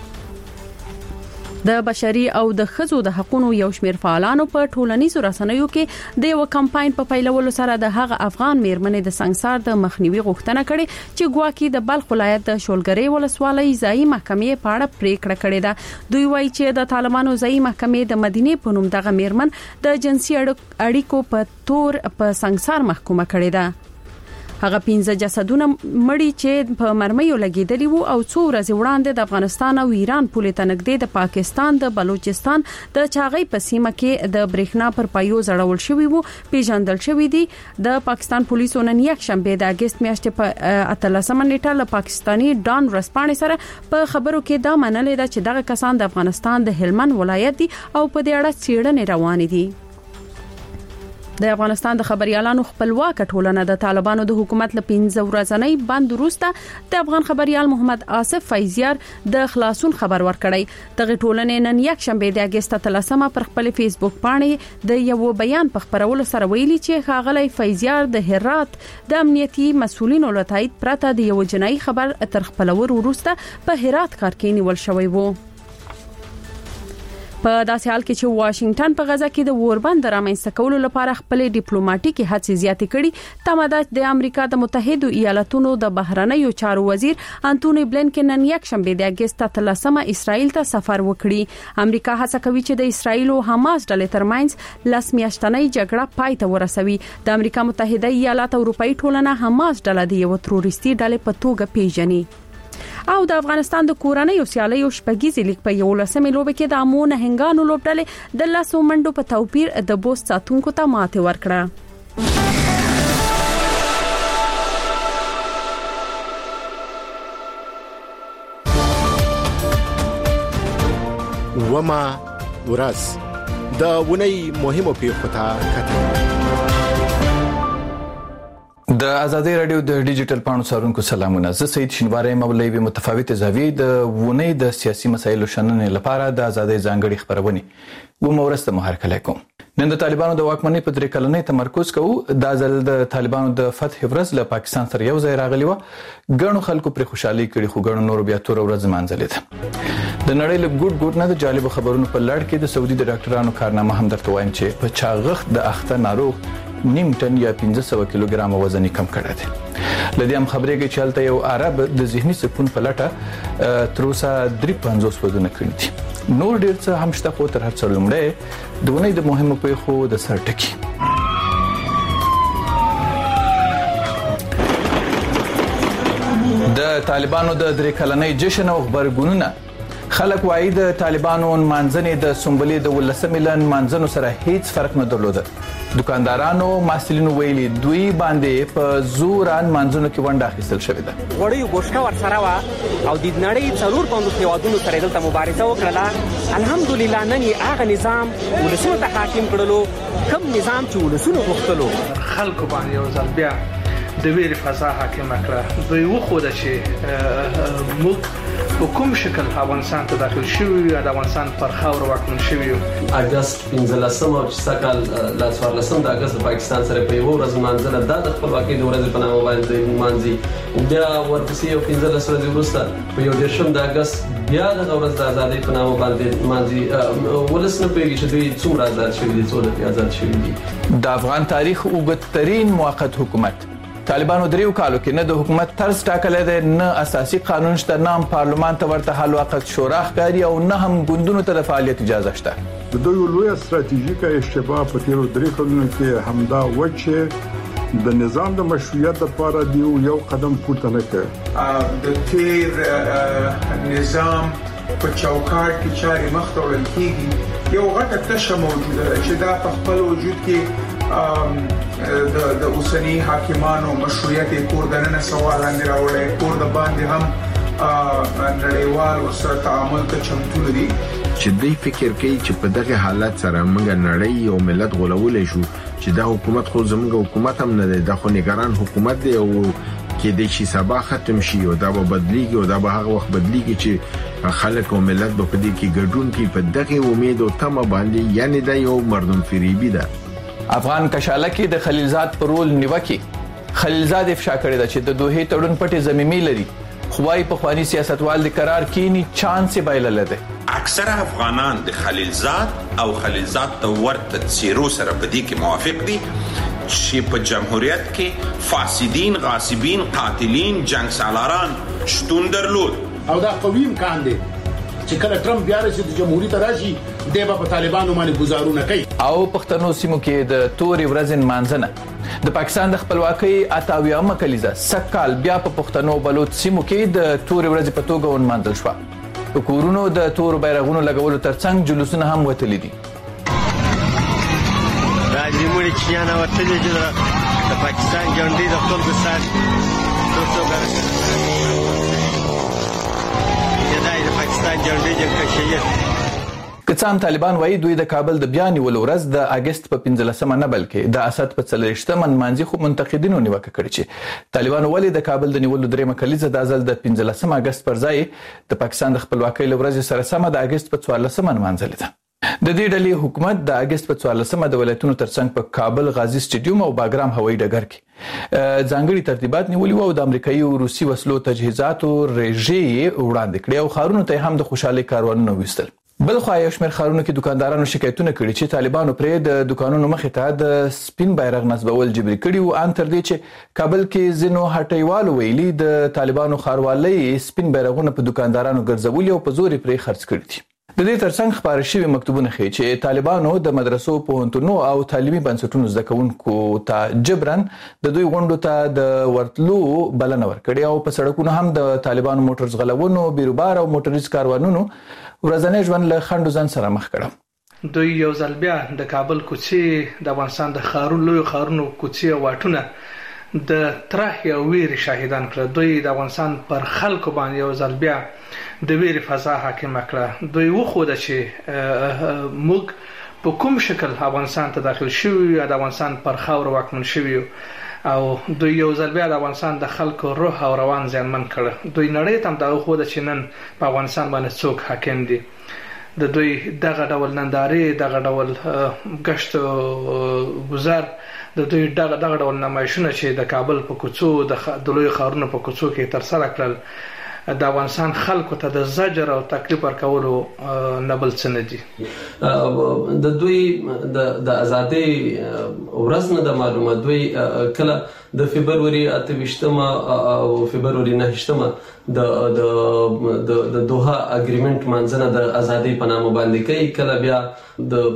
S1: د بشري او د خزو د حقوقو یو شمېر فعالانو په ټولنیزو رسنیو کې د یو کمپاین په پیلولو سره د هغه افغان میرمنې د سنگسار د مخنیوي غوښتنه کړې چې ګواکې د بلخ ولایت د شولګری ولسوالۍ ځایي محکمې په اړه پریکړه کړې ده. دوی وایي چې د طالبانو ځایي محکمې د مدینه په نوم دغه میرمن د جنسي اړیکو په تور په سنگسار محکومه کړې ده. هغه پنځه جسدونه مړی چې په مرمیو لګیدلی وو او څو ورځې وړاندې د افغانستان او ایران پولې ته نږدې د پاکستان د بلوچستان د چاغۍ په سیمه کې د برېښنا پر پایو زړول شوی وو پیژندل شوی دی. د پاکستان پولیسو نن یک شنبه د اگست میاشتې په اتلسمه نیټه له پاکستانی ډان ورسپانې سره په خبرو کې دا منلې ده چې دغه کسان د افغانستان د هلمند ولایت دي او په دې اړه څېړنې روانې دي. د افغانستان د خبريالانو خپلواک ټولنه د طالبانو د حکومت له پنځه ورځنۍ بند وروسته د افغان خبريال محمد آصف فیضیار د خلاصون خبر ورکړی. دغه ټولنې نن یک شنبه د اگست تلسمه پر خپل فیسبوک باندې د یو بیان په خبرولو سره ویلي چې ښاغلی فیضیار د هرات د امنیتي مسولینو له تایید پرته د یو جنایي خبر تر خپلور وروسته په هرات ښار کې نیول شوی وو. په داسې حال کې چې واشنگټن په غزا کې د اوربند رامنځته کولو لپاره خپل ډیپلوماټیکي هڅې زیاتې کړي. تماده د امریکا د متحده ایالاتونو د بهرنیو چارو وزیر انټونی بلینکن نن یک شنبه د اگست تلسمه اسرائیل ته سفر وکړي. امریکا هڅه کوي چې د اسرائیل او حماس ډلې ترمنځ لاس میاشتنۍ جګړه پای ته ورسوي. د امریکا متحده ایالات او اروپאי ټولنه حماس ډله د یو تروریستي ډلې په توګه پیژني. او د افغانستان د کورنۍ او سیالۍ شپږیزې لیګ په یو لسمه لوبه کې د امو نهنګانو لوبډلې د لاسو منډو په توپیر د بوست ساتونکو ته ماته ورکړه.
S17: وما ورځ د ونی مهمو پیښو ته کتل.
S18: د آزادۍ رادیو د ډیجیټل پاڼو څارونکو سلامونه. زه سید شینواری مولوی متفاوت زاویې د ونی د سیاسي مسایلو شننې لپاره د آزادۍ ځانګړي خبرونه و مورسته محرک کوم. نن د طالبانو د واکمنۍ په درې کلنۍ تمرکز کوو. د ځل د طالبانو د فتح ورځ له پاکستان سره یو ځای راغلی و. ګڼو خلکو پر خوشحالي کړي خو ګڼو نور بیا تور ورځ مانځلې ده. د نړۍ له ګډ ګډ نه د جالب خبرونو په لړ کې د سعودي د ډاکټرانو کارنامه هم درته وایم چې په چاغښت د اخته ناروغ نیم ټن یا پنځه سوه کیلوګرام وزن کم کړی دی. لدې هم خبرې کې چې هلته یو عرب د ذهني سکون په لټه تر اوسه درې پنځوس ودونه کړي دي. نور ډیر څه هم شته خو تر هر څه لومړی د ونې د مهمو پیښو د سر ټکی. د طالبانو د درې کلنۍ جشن او خبرګونونه خلک وایي د طالبانو منځنۍ د سنبلې د ولسم ملن منځنو سره هیڅ فرق نه درلوده. دکاندارانو مسلینو ویلي دوی باندې په زوران منځنو کې ونډه اخیستل شوې ده.
S19: وړي ګوشته ورسره وا او د نړۍ څلور پوندو هیوادونو سره دلته مبارزه وکړه. الحمدلله نن یې هغه نظام ولسونو ته حاکم کړلو کوم نظام چې ولسونو غوښتلو.
S20: خلکو باندې یو ځل بیا د ویری فضا حاکم کړه. دوی وخوده چې موږ په کوم شکل افغانستان ته داخل شوی یا د افغانستان پر خاور واکمن شوی یو.
S21: اگست پنځلسم او سکال لا څوارلسم د اگست پاکستان سره په یو ورځ منځله د خپلواکۍ د ورځې په نامه باندې مانځي. بیا ورپسې یو پنځلس ورځې وروسته په یو دیرشم د اگست بیا د ورځ د ازادۍ په نامه باندې مانځي. ولس نه پوهیږي چې دوی څومره آزاد شوي دي، څومره آزاد شوي دي.
S18: د افغان تاریخ اوږدترین موقت حکومت طالبانو دریو کالو کې نه د حکومت طرز ټاکلی دی، نه اساسي قانون شته، نه هم پارلمان ته ورته حل وقت شورا ښکاري او نه هم ګوندونو ته د فعالیت اجازه شته.
S4: د دوی لویه ستراتیژیکه اشتباه په تیرو درې کلونو کې همدا و چې د نظام د مشروعیت لپاره دی یو قدم پورته نه کړ.
S22: د تیر نظام په چوکاټ کې چاري مخ ته وړل کیږي. یو غټه تشه موجوده چې دا په خپل وجود کې د د اوسنی حاکمانو مشروعیت کور دننه سوال نه راوړي، کور د باندې هم نړیوال سره تعامل ته چمتو دي.
S23: چې دوی فکر کوي چې په دغه حالت سره موږ نړۍ او ملت غولولای شو، چې دا حکومت خو زموږ حکومت هم نه دی، دا خو نگران حکومت دی او کې د شي سبا ختم شي او دا به بدلیږي او دا به هغه وخت بدلیږي چې خلک او ملت به په دې کې ګډون کوي. په دغه امید او تمه باندې یعنی دا یو مردم فریبي ده.
S18: افغان کشاله کې د خلیلزاد پر رول نیوکه خلیلزاد افشا کړی دا چې د دوه تړون پټي زميمي لري، خوای په خواني سیاستوال د قرار کینی چانس بایلل ده.
S24: اکثره افغانان د خلیلزاد او خلیلزاد ته ورته سیرو سره په دې کې موافق دي چې په جمهوریت کې فاسدین، غاصبین، قاتلین، جنگ سالاران شتون درلود
S25: او دا قوی امکان دی چې کله ټرمپ بیا راشي د جمهوریت راشي د په طالبانو باندې گزارونه کوي.
S18: او پښتنو سیمو کې د تورې ورځې مانځنه د پاکستان د خپلواکۍ اتاویه کلیزه سکال بیا په پښتنو بلوچ سیمو کې د تورې ورځې په توګه ونمانځل شو. په کورونو د تور بیرغونو لګولو ترڅنګ جلوسونه هم وتلي دي.
S26: راځي موږ چې نه ورته دي د پاکستان جنډې د خپل سات څو څو پاکستان جنډې جنګ شهید.
S18: کڅام طالبان وایي دوی د کابل د بیان ول ورځ د اگست په پنځلسمه نه بلکې د اسد په څلورشتمه منځي خو منتقدینو نیوکه کړې چې طالبان ولې د کابل د نیولو درېمه کلیزه د ازل د پنځلسمه اگست پر ځای د پاکستان د خپلواکۍ لورځ سره سم د اگست په څوارلسمه منځلې ده. د دې ډلې حکومت د اگست په څوارلسمه د ولایتونو ترڅنګ په کابل، غازی سټیډیوم او باګرام هوایي ډګر کې ځانګړي ترتیبات نیولي او د امریکایي او روسي وسلو تجهیزاتو رژې وړاندې کړې او خارونو ته هم د خوشحالي کاروانونه وستل. بل خو یو شمېر خارونو کې دکاندارانو شکایتونه کړي چې طالبانو پرې د دکانونو مخې ته د سپین بیرغ نصبول جبري کړي او ان تر دې چې کابل کې زینو هټیوالو ویلي د طالبانو خاروالۍ سپین بیرغونه په دکاندارانو ګرځولي او په زور پرې خرڅ کړي دي. د دې ترڅنګ خبر شوی مکتوبونه ښیي چې طالبانو د مدرسو، پوهنتونونو او تعلیمي بنسټونو زده کوونکو ته جبران د دوی غونډو ته د ورتلو بلنه ورکړې او په سړکونو هم د طالبانو موټر ځغلونو، بیروبار او موټریز کاروانونو ورځنی ژوند له خنډو ځان سره مخ کړ.
S20: دوی یو ځل بیا د کابل کوڅې، د افغانستان د ښارونو لوی ښارونو کوڅې او واټونه د ترخ او ویرې شاهدان کړل. دوی د افغانستان پر خلکو باندې یو ځل بیا د ویرې فضا حاکم کړه. دوی وخوده چې موږ په کوم شکل افغانستان ته داخل شوی یا د افغانستان پر خاور واکمن شوی او دوی یو ځل بیا د افغانستان د خلکو روح او روان زیانمن کړ. دوی نړۍ ته هم دا وخوده چې نن په افغانستان باندې څوک حاکم دي. د دوی دغه ډول نندارې، دغه ډول گشت گذر، د دوی دغه دغه ډول نمایشونه چې د کابل په کوڅو، د لوی ښارونو په کوڅو کې تر سره کړل، د افغانستان خلکو ته د زجر او تکلیف ورکولو نه بل څه نه دي.
S21: د دوی د ازادۍ ورځ نه د معلومه دوی کله د فبرवरी اتهشتمه او فبرवरी نهشتمه د د د دوحه اګریمنت منځنه د ازادي په نامه باندې کوي. کله بیا د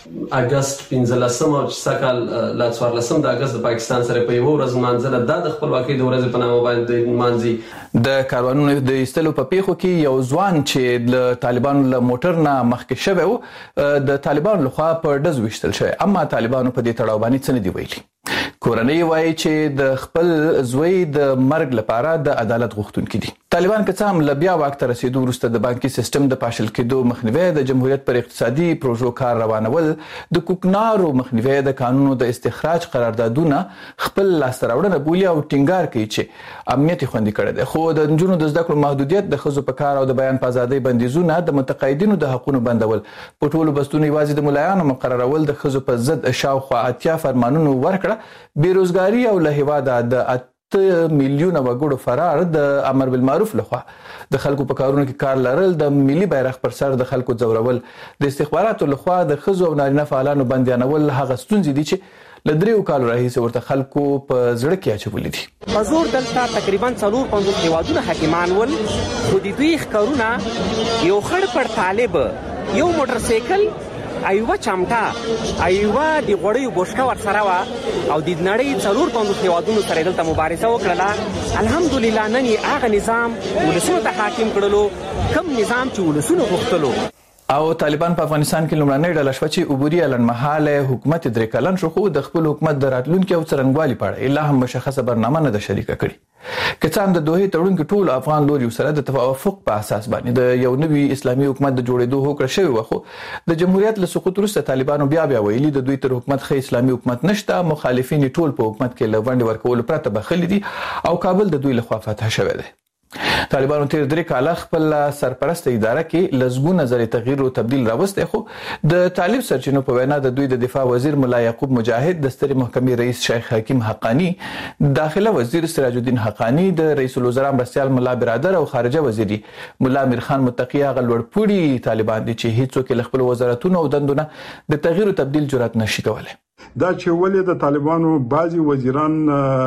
S21: اگست پنځلسمه او سکهال لا څوارلسم د اگست د پاکستان سره په یو ورځ منځنه د خپلواکۍ د ورځې په نامه باندې مانځي.
S18: د کاروانونو د ایستلو په پیښو کې یو ځوان چې د طالبانو له موټر نه مخکې شوی و د طالبانو لخوا په ډز وشتل شوی، اما طالبانو په دې تړاو باندې څه نه دی ویلي. کورنۍ وایي چې د خپل زوی د مرګ لپاره د عدالت غوښتونکي دي. طالبان که څه هم له بیا واک ته رسیدو وروسته د بانکي سیستم د پاشل کېدو مخنیوی، د جمهوریت پر اقتصادي پروژو کار روانول، د کوکنارو مخنیوی، د قانونو د استخراج قراردادونه خپل لاسته راوړنه بولي او ټینګار کوي چې امنیت خوندي کړی دی. خو د نجونو د زده کړو محدودیت، د ښځو په کار او د بیان په ازادۍ بندیزونه، د متقاعدینو د حقونو بندول، په ټولو بستونو یوازې د ملایانو مقررول، د ښځو په ضد شاوخوا اتیا فرمانونو ورکړه، بیروزګاري او له هیواده د اته میلیونه وګړو فرار، د امر بالمعروف لخوا د خلکو په کارونو کې کار لرل، د ملي بیرغ پر سر د خلکو ځورول، د استخباراتو لخوا د ښځو او نارینه فعالانو بندیانول هغه ستونزې دي چې له دریو کالو راهیسې ورته خلکو په زړه کې اچولي دي.
S19: په زور دلته تقریبا څلور پنځوس هیوادونه حاکمان ول، خو د دوی ښکارونه یو خړ پړ طالب، یو موټر سایکل، ایوه چمټا، ایوه د غوړیو بوشکه ورسره وه او د نړۍ څلور پنځوس هیوادونو سره دلته مبارزه وکړله. الحمدلله نن یې هغه نظام ولسونو ته حاکم کړلو کوم نظام چې ولسونو غوښتلو.
S18: او طالبان په افغانستان کې لومړنۍ ډله شوه چې عبوري لنډمهاله حکومت درې کلن شو، خو د خپل حکومت د راتلونکي او څرنګوالي په اړه لا هم مشخصه برنامه نه ده شریکه کړې. که څه هم د دوحې تړون کې ټول افغان لوري سره د توافق په اساس باندې د یو نوي اسلامي حکومت د جوړېدو هوکړه شوې وه، خو د جمهوریت له سقوط وروسته طالبانو بیا بیا ویلي د دوی تر حکومت ښه اسلامي حکومت نشته، مخالفین ټول په حکومت کې له ونډې ورکولو پرته بخښلي دي او کابل د دوی لخوا فتح شوی دی. طالبانو تیر درې کاله خپل سرپرسته اداره کې لزګونه زره تغییر او تبديل راوسته، خو د طالب سرچینو په وینا د دوی د دفاع وزیر مولا یعقوب مجاهد، د سترې محکمې رئیس شیخ حکیم حقانی، داخله وزیر سراج الدین حقانی، د رئیس الوزرا مرستیال مولا برادر او خارجه وزیر مولا امیر خان متقی هغه لوړپوړي طالبان دي چې هیڅوک له خپل وزارتونو او دندونه د تغییر او تبديل جرأت نشي کولای.
S2: دا چې ولې د طالبانو بعضي وزیران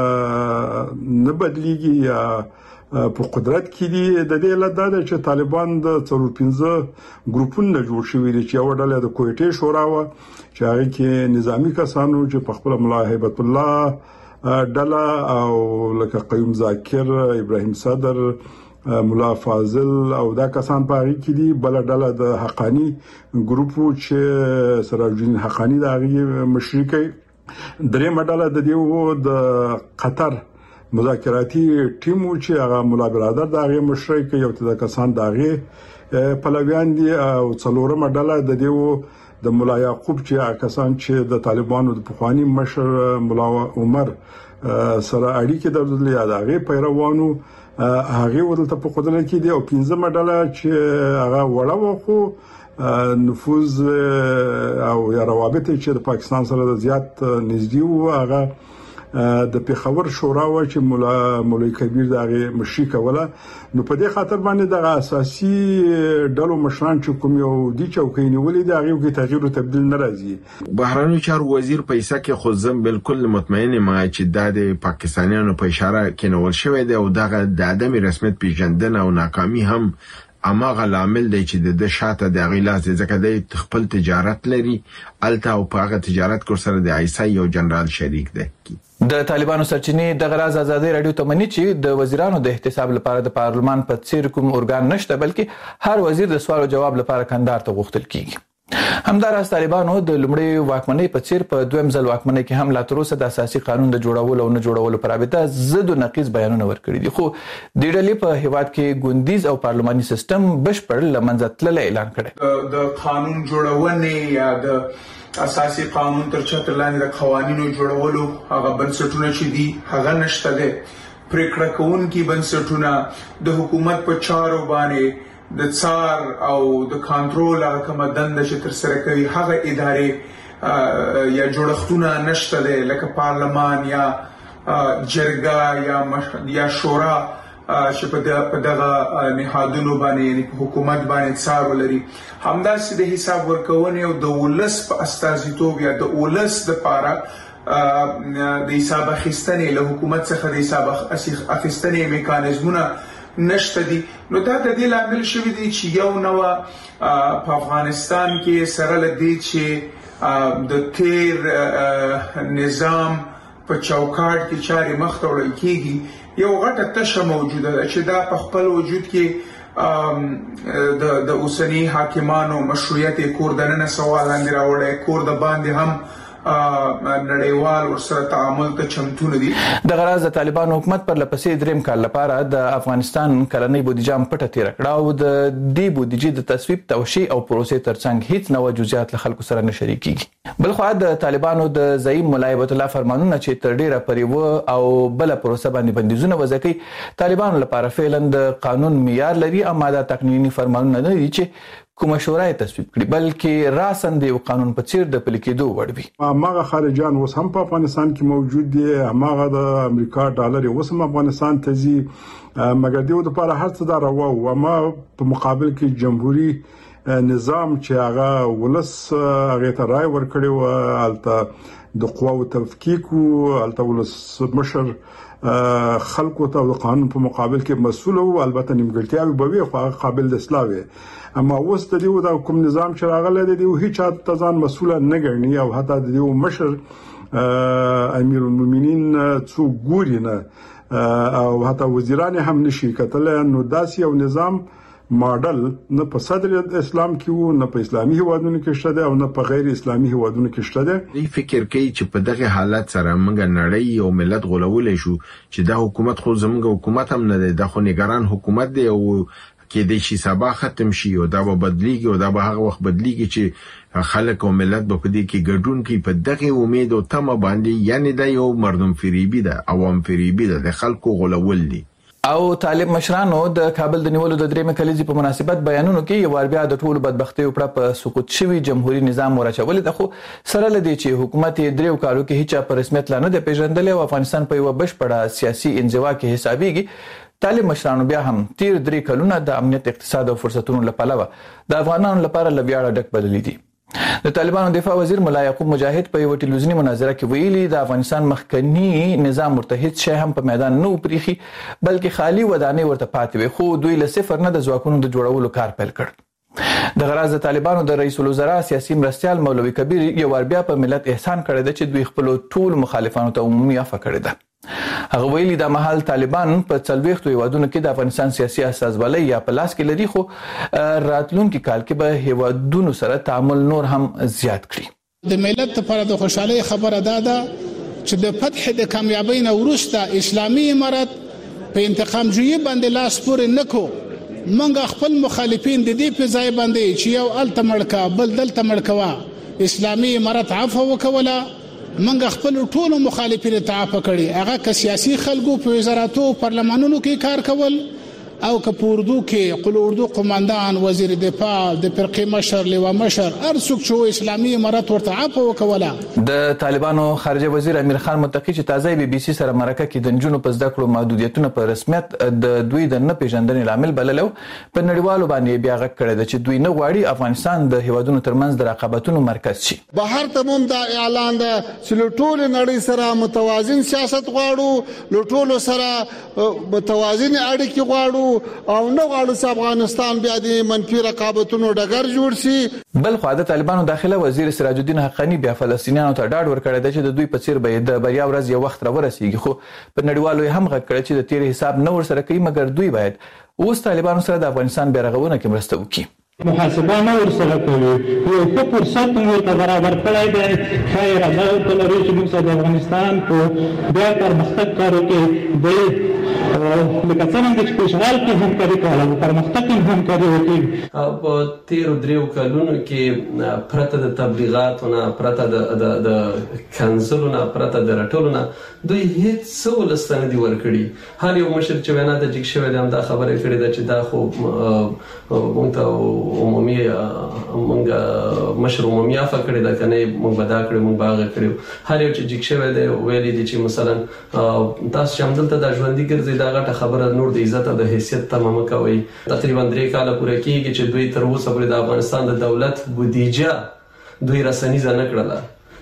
S2: نه بدلیږي یا په قدرت کې دي، د دې لپاره دا چې طالبان د څلور پنځه ګروپونو جوړ شوي دي چې یو ډله د کویټې شورا و چې هغه کې نظامی کسانو چې په خپل مولا هیبت الله ډله او لکه قیوم ذاکر، ابراهیم صدر، مولا فاضل او دا کسان په هغه کې دي. بل ډله د حقانی ګروپ چې سراج الدین حقانی د هغه مشري کوي. درې مډاله د دیو د قطر مذاکراتي ټیم چې هغه مولا برادر د هغه مشري کوي او د کسان د هغه پلویان دي او څلورمه ډله د دیو د مولا یعقوب چې کسان چې د طالبانو د پخوانی مشر مولا عمر سره اړیکې درلودلې یا د هغه پیروانو هغه ورته په قدرت کې دي. او پنځمه ډله چې هغه وړه وخو نفوذ او یا روابط چې د پاکستان سره زیات نږدې وو، هغه د پیښور شورا و چې مولا مولوی کبیر دغه مشري کوله. نو په دې خاطر باندې د اساسي ډلو مشران چې کوم یو دي چوکۍ نیولې د هغه کې تغییر او تبديل ناراضي.
S23: بهراني چارو وزیر پیسې کې خو زم بالکل مطمئن ما چې د پاکستانیانو په اشاره کې نو شوې ده او دغه د عدم رسمیت پیژندنه او ناکامي هم اماغه لامل دی چې د شاته د غیلاز ځکه د خپل تجارت لري الته او په هغه تجارت کور سره د آیسای یو جنرال شریک دی.
S18: د طالبانو سرچینې د غراز ازادي رادیو ته مني چې د وزیرانو د احتساب لپاره د پارلمان په څیر کوم ارګان نشته، بلکې هر وزیر د سوال او جواب لپاره کندهار ته غوښتل کیږي. همداراز طالبانو د لومړي واکمنۍ په څیر په دویم ځل واکمنۍ کې هم لا تر اوسه د اساسي قانون د جوړولو او نه جوړولو پر رابطه ضد او نقیض بیانونه ورکړي دي، خو د ډلې په هیواد کې ګوندیز او پارلماني سیستم بشپړ لمنځه تللی اعلان کړي.
S22: د قانون جوړونې یا د اساسي قانون تر چتر لاندې د قوانینو جوړولو هغه بنسټونه چې دي هغه نشته دي. پریکړه کوونکي بنسټونه د حکومت په چارو باندې د څار او د کنټرول هغه کومه دنده چې تر سره کوي هغه ادارې یا جوړښتونه نشته دي لکه پارلمان یا جرګه یا یا شورا چې په دغه نهادونو باندې حکومت باندې څار ولري. همداسې د حساب ورکونې او د ولس په استازیتوب یا د ولس لپاره د حساب اخیستنې له حکومت څخه د حساب اخیستنې میکانیزمونه نشته دي. نو دا د دې لامل شوی دی چې یو نو په افغانستان کې سره لدی چې د تیر نظام په چوکاټ کې چاري مخ ته وړل کیږي یو غټه تشه موجوده ده چې دا په خپل وجود کې د د اوسنی حاکمانو مشروعیت کور دننه سوال اندر راوړی کور د باندې هم نړیوال ورسره تعامل ته چمتو نه دي.
S18: د غراز د طالبان حکومت پر لپسې دریم کال لپاره د افغانستان کلنۍ بودیجه پټه تیر کړه او د دې بودیجې د تصویب توشیح او پروسې ترڅنګ هیڅ نوو جزئیات له خلکو سره نه شریکيږي. بل خو د طالبانو د زعیم مولا عبد الله فرمانونه چې تر ډیره پرې و او بل پروسه باندې بندیزونه وځکي طالبانو لپاره فعلا د قانون معیار لري اما دا تقنینی فرمانونه نه دي چې کومه شورای تصویب کړي بلکې راسن د قانون په چیر د پلي کېدو وړ وي.
S2: هغه خارجان اوس هم په افغانستان کې موجود دي هغه د امریکا ډالر اوس هم افغانستان ته ځي مګر دیو د لپاره هر څه دا راو او ما په مقابل کې جمهوریت نظام چې هغه ولس هغه ته رائے ورکړي او الته د قواو تفکیک او الته ولس مشر خلکو ته د قانون په مقابل کې مسؤل او البته نیمګړتیاوي به وي خو قابل د اصلاح وي اما اوس د دیو د کوم نظام چې راغله د دیو هیڅ تزان مسؤل نه ګڼي او حتی د دیو مشر امیر المؤمنین څو ګوري نه او حتی وزیران هم نشي کتل نو داسې یو نظام ماډل نه په صدر اسلام کې وو نه په اسلامي هیوادونو کې شته او نه په غیر اسلامي هیوادونو کې شته.
S23: دی فکر کوي چې په دغه حالت سره موږ نړۍ او ملت غولولې شو چې دا حکومت خو زموږ حکومت هم نه دی د خو نگران حکومت دی او کې د شي سبا ختم شي او دا به بدلیږي او دا به هغه وخت بدلیږي چې خلک او ملت به په دې کې ګډون کوي په دغه امید او تمه باندې یعنی دا یو مردم فریبي ده عوام فریبي ده د خلکو غولول دي.
S18: او طالب مشرانو د کابل د نیولو د درېمه کلیزې په مناسبت بیانونو کې یو ور بیا د ټولو بدبختۍ او په سقوط شوی جمهوریت نظام ورچول د خو سره لدی چې حکومت دریو کالو کې هیڅ په رسمیت لانه د پیژندل او افغانستان په یو بشپړه سیاسي انزوا کې حسابيږي. طالب مشرانو بیا هم تیر درې کلونه د امنیت اقتصاد او فرصتونو لپاره د افغانانو لپاره لویاړه ډک بدلې دي. د طالبانو دفاع وزیر مولا یعقوب مجاهد په یو ټلویزیونی مناظره کې ویلي د افغانستان مخکنی نظام مرتهد شې هم په میدان نو پریخي بلکې خالی ودانې ورته پاتې وي خو دوی له صفر نه د ځواکونو د جوړولو کار پیل کړ. د غراز د طالبانو د رئیس الوزرا سیاسي مرستيال مولوي کبیر یو ور بیا په ملت احسان کړی دی چې دوی خپل ټول مخالفانو ته عمومي عفو کړی دی. هغه ویلي د محل طالبان په څلويختو هیوادونو کې د افغانستان سیاسي اساسبالۍ یا پلاس کې لري خو راتلونکي کال کې به هیوادونو سره تعامل نور هم زیات کړي.
S3: د ملت لپاره د خوشحالي خبره ده ده چې د فتح د کامیابی نه وروسته اسلامي امارت په انتقام جوړي باندې لاس پورې نکو منګ خپل مخالفین د دې په ځای باندې چې یو ال تمړکا بل دل تمړکوا اسلامي امارت عفو وکوله منګ خپل ټولو مخالفین ته عفو کړي هغه که سیاسي خلکو په وزارتو پارلمانونو کې کار کول او که په اردو کې قل اردو قوماندان وزیر دفاع د فرقې مشر لوا مشر ارڅوک چې اسلامي امارت ورته عفو وکوله.
S18: د طالبانو خارجه وزیر امیر خان متقی چې تازه بي بي سي سره مرکه کې د جنونو په زده کړو محدودیتونه په رسمیت د دوی د نه پیژندنې لامل بللو په نړیوالو باندې بیا غږ کړی چې دوی نه غواړي افغانستان د هیوادونو ترمنځ د رقابتونو مرکز شي.
S4: بهر ته هم دا اعلان ده چې ټول نړۍ سره متوازن سیاست غواړو ټول سره متوازن اړیکې غواړو او نو غواړو چې افغانستان بیا د منفي رقابتونو ډګر جوړ شي.
S18: بل خو د طالبانو داخله وزیر سراج الدین حقانی بیا فلسطینیانو ته ډاډ ورکړی دی چې د دوی په څیر به د بریا ورځ یو وخت راورسیږي خو په نړیوالو هم غږ کړی چې د تیر حساب نه ورسره کوي مګر دوی باید اوس طالبانو سره د افغانستان بیرغونه کې مرسته وکړي.
S5: محاسبه نه ورسره کوي یو څه فرصت موږ ته برابر کړی دی خیر الله تعالی چې موږ د افغانستان په بیا پرمختګ کارو کې د لکه څنګه چې پېشغال کې همکاري کوله پرمختګ کې همکاري وکړي.
S21: په تیرو دریو کلونو کې پرته د تبلیغاتو نه پرته د د کنسلو نه پرته د راټولو نه دوی هیڅ څه ولسته نه دي ورکړي. هر یو مشر چې وینا ته جګ شوی دی هم دا خبره کړې ده چې دا خو موږ ته عمومي موږ مشر عمومي عفو کړی دا کنه موږ بدا کړی موږ باغ کړو. هر یو چې جګ شوی دی ویلي دي چې مثلا تاسو چې همدلته د ژوندۍ ګرځي دا غټه خبره نور د عزت او د حیثیت تمامه کوي. تقریبا درې کاله پوره کیږي چې دوی تر اوسه پورې د افغانستان د دولت بودیجه دوی رسنیزه نه کړله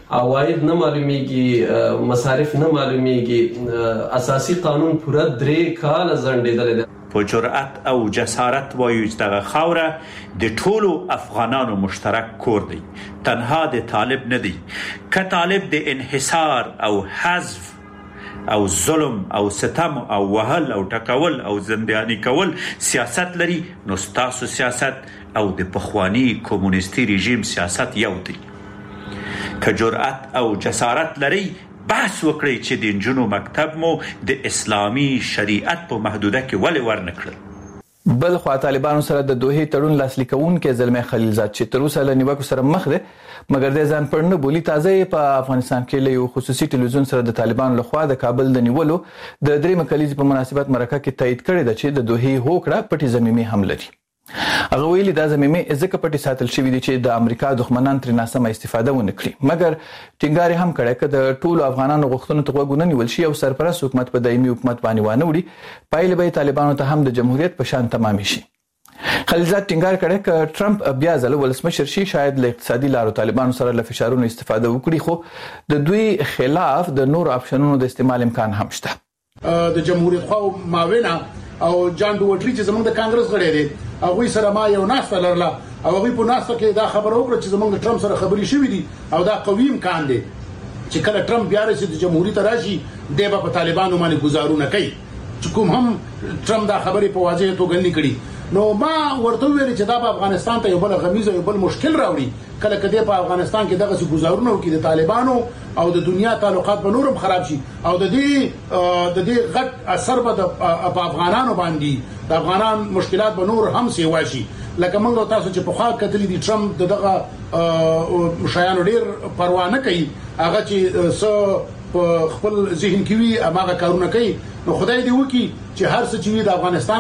S21: عواید نه معلومیږي، مصارف نه معلومیږي، اساسي قانون پوره درې کال ځنډېدل دی.
S16: په جرأت او جسارت وایو چې دغه خاوره د ټولو افغانانو مشترک کور دی، تنها د طالب نه دی. که طالب د انحصار او حذف او ظلم او ستم او وهل او ټکول او زنداني کول سیاست لري، نو ستاسو سیاست او د پخوانی کمونیستي رژیم سیاست یو دی. که جرأت او جسارت لري، بحث وکړئ چې د نجونو مکتب مو د اسلامي شریعت په محدوده کې ولې ورنکړل.
S18: بل خو طالبانو سره د دوه تړون لاسلیک کوونکي زلمي خلیلزاد چې تر اوسه له نیوکو سره مخ دي، مګر د ځان پړنه بولی تازه په افغانستان کې له یو خصوصي ټلویزیون سره د طالبانو لخوا د کابل د نیولو د درې مکلیز په مناسبت مرکه کې تایید کړی دی چې د دوه هوکړه پټي زمینی هم لري. هغه ویلي دا زمینی ځکه پټي ساتل شوې دي چې د امریکا دښمنان تر ناسمه استفاده ونه کړي، مګر ټینګار هم کړی چې د ټولو افغانانو غوښتنو ته غوږ ونه نیول شي او سرپرست حکومت په دایمي حکومت باندې وانه وړي، پایله به طالبانو ته هم د جمهوریت په شان تمام شي. خلیلزاد ټینګار کړی چې ټرمپ بیا ځل ولسمشر شي، شاید له اقتصادي لارو طالبانو سره له فشارونو استفاده وکړي، خو د دوی خلاف د نورو اپشنونو د استعمال امکان هم شته.
S25: د جمهوریت خو ماوینا او جان دوټری چې زمونږ د کانګرس غړي دي، هغه سره ما یو ناسته لرله او هغه په ناسته کې دا خبره وکړه چې زمونږ ټرمپ سره خبرې شوې دي او دا قوي امکان دی چې کله ټرمپ بیا راشي د جمهوریت راشي د په طالبانو باندې گزارونه کوي، چې کوم هم ټرمپ دا خبرې په واضح توګه نه کړي. نو ما ورته ویل چې دا په افغانستان ته یو بل غمیزه یو بل مشکل راوړي، کله کله په افغانستان کې دغه گزارونه وکړي د طالبانو او د دنیا تعلقات به نورم خراب شي او د دې د دې غټ اثر به په افغانانو باندې د افغانان مشکلات به نور هم سیوا شي. لکه موږ تاسو چې په خوا کتلې دي ټرمپ دغه مشایانو ډیر پروا نه کوي، هغه چې سو په خپل ذهن کې وي هغه کارونه کوي. نو خدای دې وکړي چې هر څه چې د افغانستان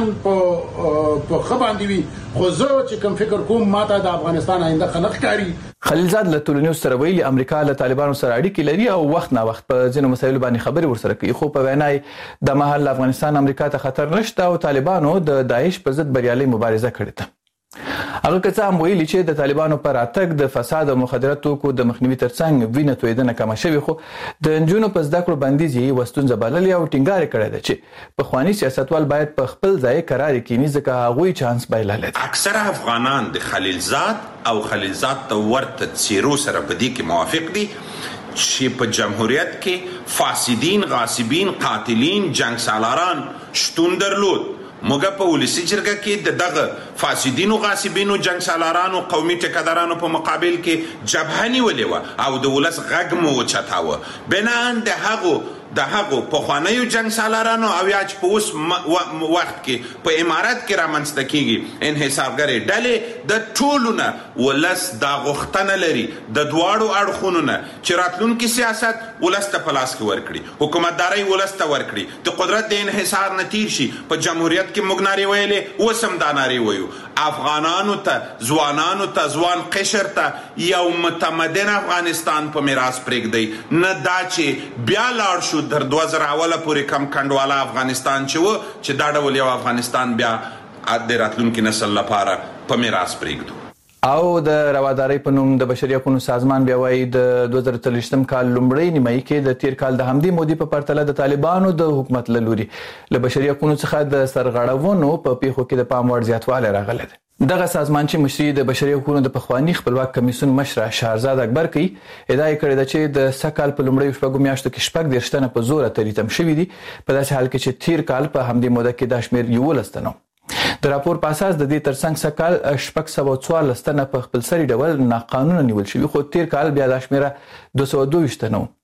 S25: په په خباندې وي، خو زه چې کوم فکر کوم ماته د افغانستان آینده خلق کاری.
S18: خلیلزاد له ټولنیز سره ویلي امریکا له طالبانو سره اړیکې لري او وخت نه وخت په ځینو مسایلو باندې خبرې ورسره کوي، خو په وینای د مهال افغانستان امریکا ته خطر نشته او طالبانو د داعش پر ضد بریالي مبارزه کړې ده. هغه کڅ هم ویلي چې د طالبانو پر اتک د فساد او مخدرات توکو د مخنیوي ترڅنګ وینه تویدنه کم شوی، خو د انجونو په زده کړو بندیز یې وستون زبالل او ټینګار کړی دی چې په خواني سیاستوال باید په خپل ځای قرار کینی ځکه هغه چانس بایلل.
S24: اکثره افغانان د خلیلزاد او خلیلزاد ته ورته سیرو سره په دې کې موافق دي چې په جمهوریت کې فاسدین، غاصبین، قاتلین، جنگ سالاران شتون درلود. موږ په ولسی جرګه کې د دغه فاسدینو، غاصبینو، جنگ سالارانو، قومي ټکدارانو په مقابل کې جبهه نیولې وه او د ولس غږ مو وچتاوه. بنان د هغو د هغو پخوانیو جنگ سالارانو او یا چې په اوس وخت کې په امارات کې رامنځته کیږي انحصارګرې ډلې د ټولو نه ولس دا غوښتنه لري د دواړو اړخونو نه چې راتلونکي سیاست ولس ته په لاس کې ورکړي، حکومتداري ولس ته ورکړي، د قدرت د انحصار نه تیر شي. په جمهوریت کې موږ نارې ویلې، اوس هم دا نارې ویو. افغانانو ته، ځوانانو ته، ځوان قشر ته یو متمدن افغانستان په میراث پرېږدئ، نه دا چې بیا لاړ شو در دوه زره اوله پورې کم کنډواله افغانستان چې و چې دا ډول یو افغانستان بیا د راتلونکي نسل لپاره په میراث پرېږدو.
S18: او د روادارۍ په نوم د بشري حقوقو سازمان بیا وایي د دوه زره څلوېښتم کال لومړۍ نیمایي کې د تیر کال د حمدي مودي په پرتله د طالبانو د حکومت له لوري له بشري حقوقو څخه د سرغړونو په پیښو کې د پام وړ زیاتوالی راغلی دی. دغه سازمان چې مشري د بشري حقوقو د پخوانی خپلواک کمیسیون مشر شهرزاد اکبر کوي، ادعا کړې ده چې د سکهال په لومړیو شپږو میاشتو کې شپږ دېرش تنه په زوره تریتم شوي دي، په داسې حال کې چې تیر کال په همدې موده کې دا شمېر یولس تنه. د راپور په اساس د دې ترڅنګ سکهال شپږ سوه څوارلس تنه په خپلسري ډول ناقانونه نیول شوي، خو تیر کال بیا دا شمېره دوه سوه دوه ویشت تنه و.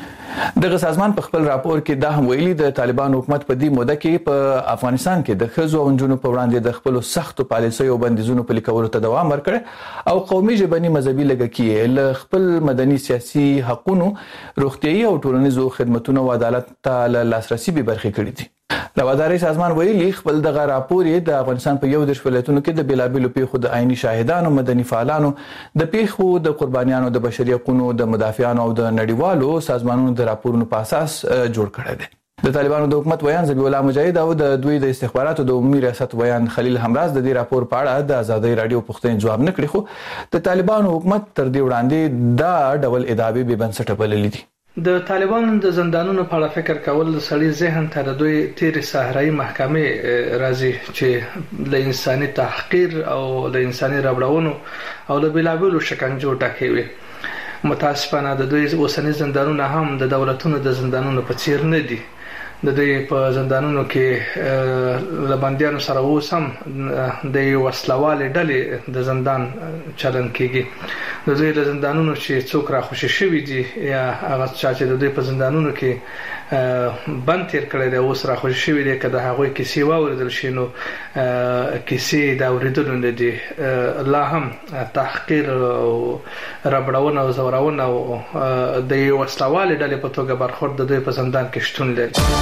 S18: دغه سازمان په خپل راپور کې دا هم ویلي د طالبانو حکومت په دې موده کې په افغانستان کې د ښځو او نجونو په وړاندې د خپلو سختو پالیسیو او بندیزونو پلي کولو ته دوام ورکړی او قومي ژبني مذهبي لږکي له خپل مدني سیاسي حقونو، روغتیايي او ټولنیزو خدماتونو او عدالت ته له لاسرسي بې برخې کړي دي. روادارۍ سازمان ویلي خپل دغه راپور یې د افغانستان په یو دېرش ولایتونو کې د بېلابېلو پیښو د عیني شاهدانو، مدني فعالانو، د پیښو د قربانیانو، د بشري حقوقو د مدافعانو او د نړیوالو سازمانونو د راپورونو په اساس جوړ کړی دی. د طالبانو د حکومت ویان ذبیح الله مجاهد او د دوی د استخباراتو د عمومي ریاست ویان خلیل همراز د دې راپور په اړه د ازادۍ رادیو پوښتنې جواب نه کړی، خو د طالبانو حکومت تر دې وړاندې دا ډول ادعاوې بې بنسټه بللې دي.
S20: د طالبانو د زندانونو په اړه فکر کول د سړي ذهن ته د دوی تیر صحرایي محکمې راځي چې له انساني تحقیر او له انساني ربړونو او له بلابلو شکنجو ډکې وي. متاسفانه د دوی اوسنی زندانونه هم د دولتونو د زندانونو په څیر نه دي. د دوی په زندانونو کې د بندیانو سره اوس هم د وسلوالې ډلې د زندان چلن کیږي. د دوی له زندانونو چې څوک را خوشي شوي دي یا هغه چې د دوی په زندانونو کې بند تیر کړی دی اوس را خوشي شوي دي، که د هغوی کیسې واورېدل شي نو کیسې د اورېدلو نه دي. لا هم تحقیر او ربړونه او زورونه او د وسلوالې ډلې په توګه برخورد د دوی په زندان کې شتون لري.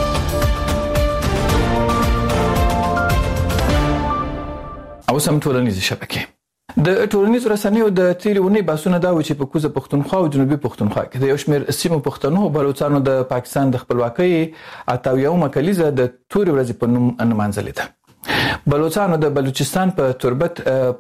S18: او سم ټولنیز شبکې د ټولنیز رسنیو د تیری ونی باسونه دا و چې په کوزه پښتونخوا او جنوبي پښتونخوا کې د یو شمېر سیمو پښتنو بلوچستانو د پاکستان د خپلواکۍ اتاویومه کلیزه د توري ورځې په نوم انمانځلې ده. بلوچستانو د بلوچستان په تربت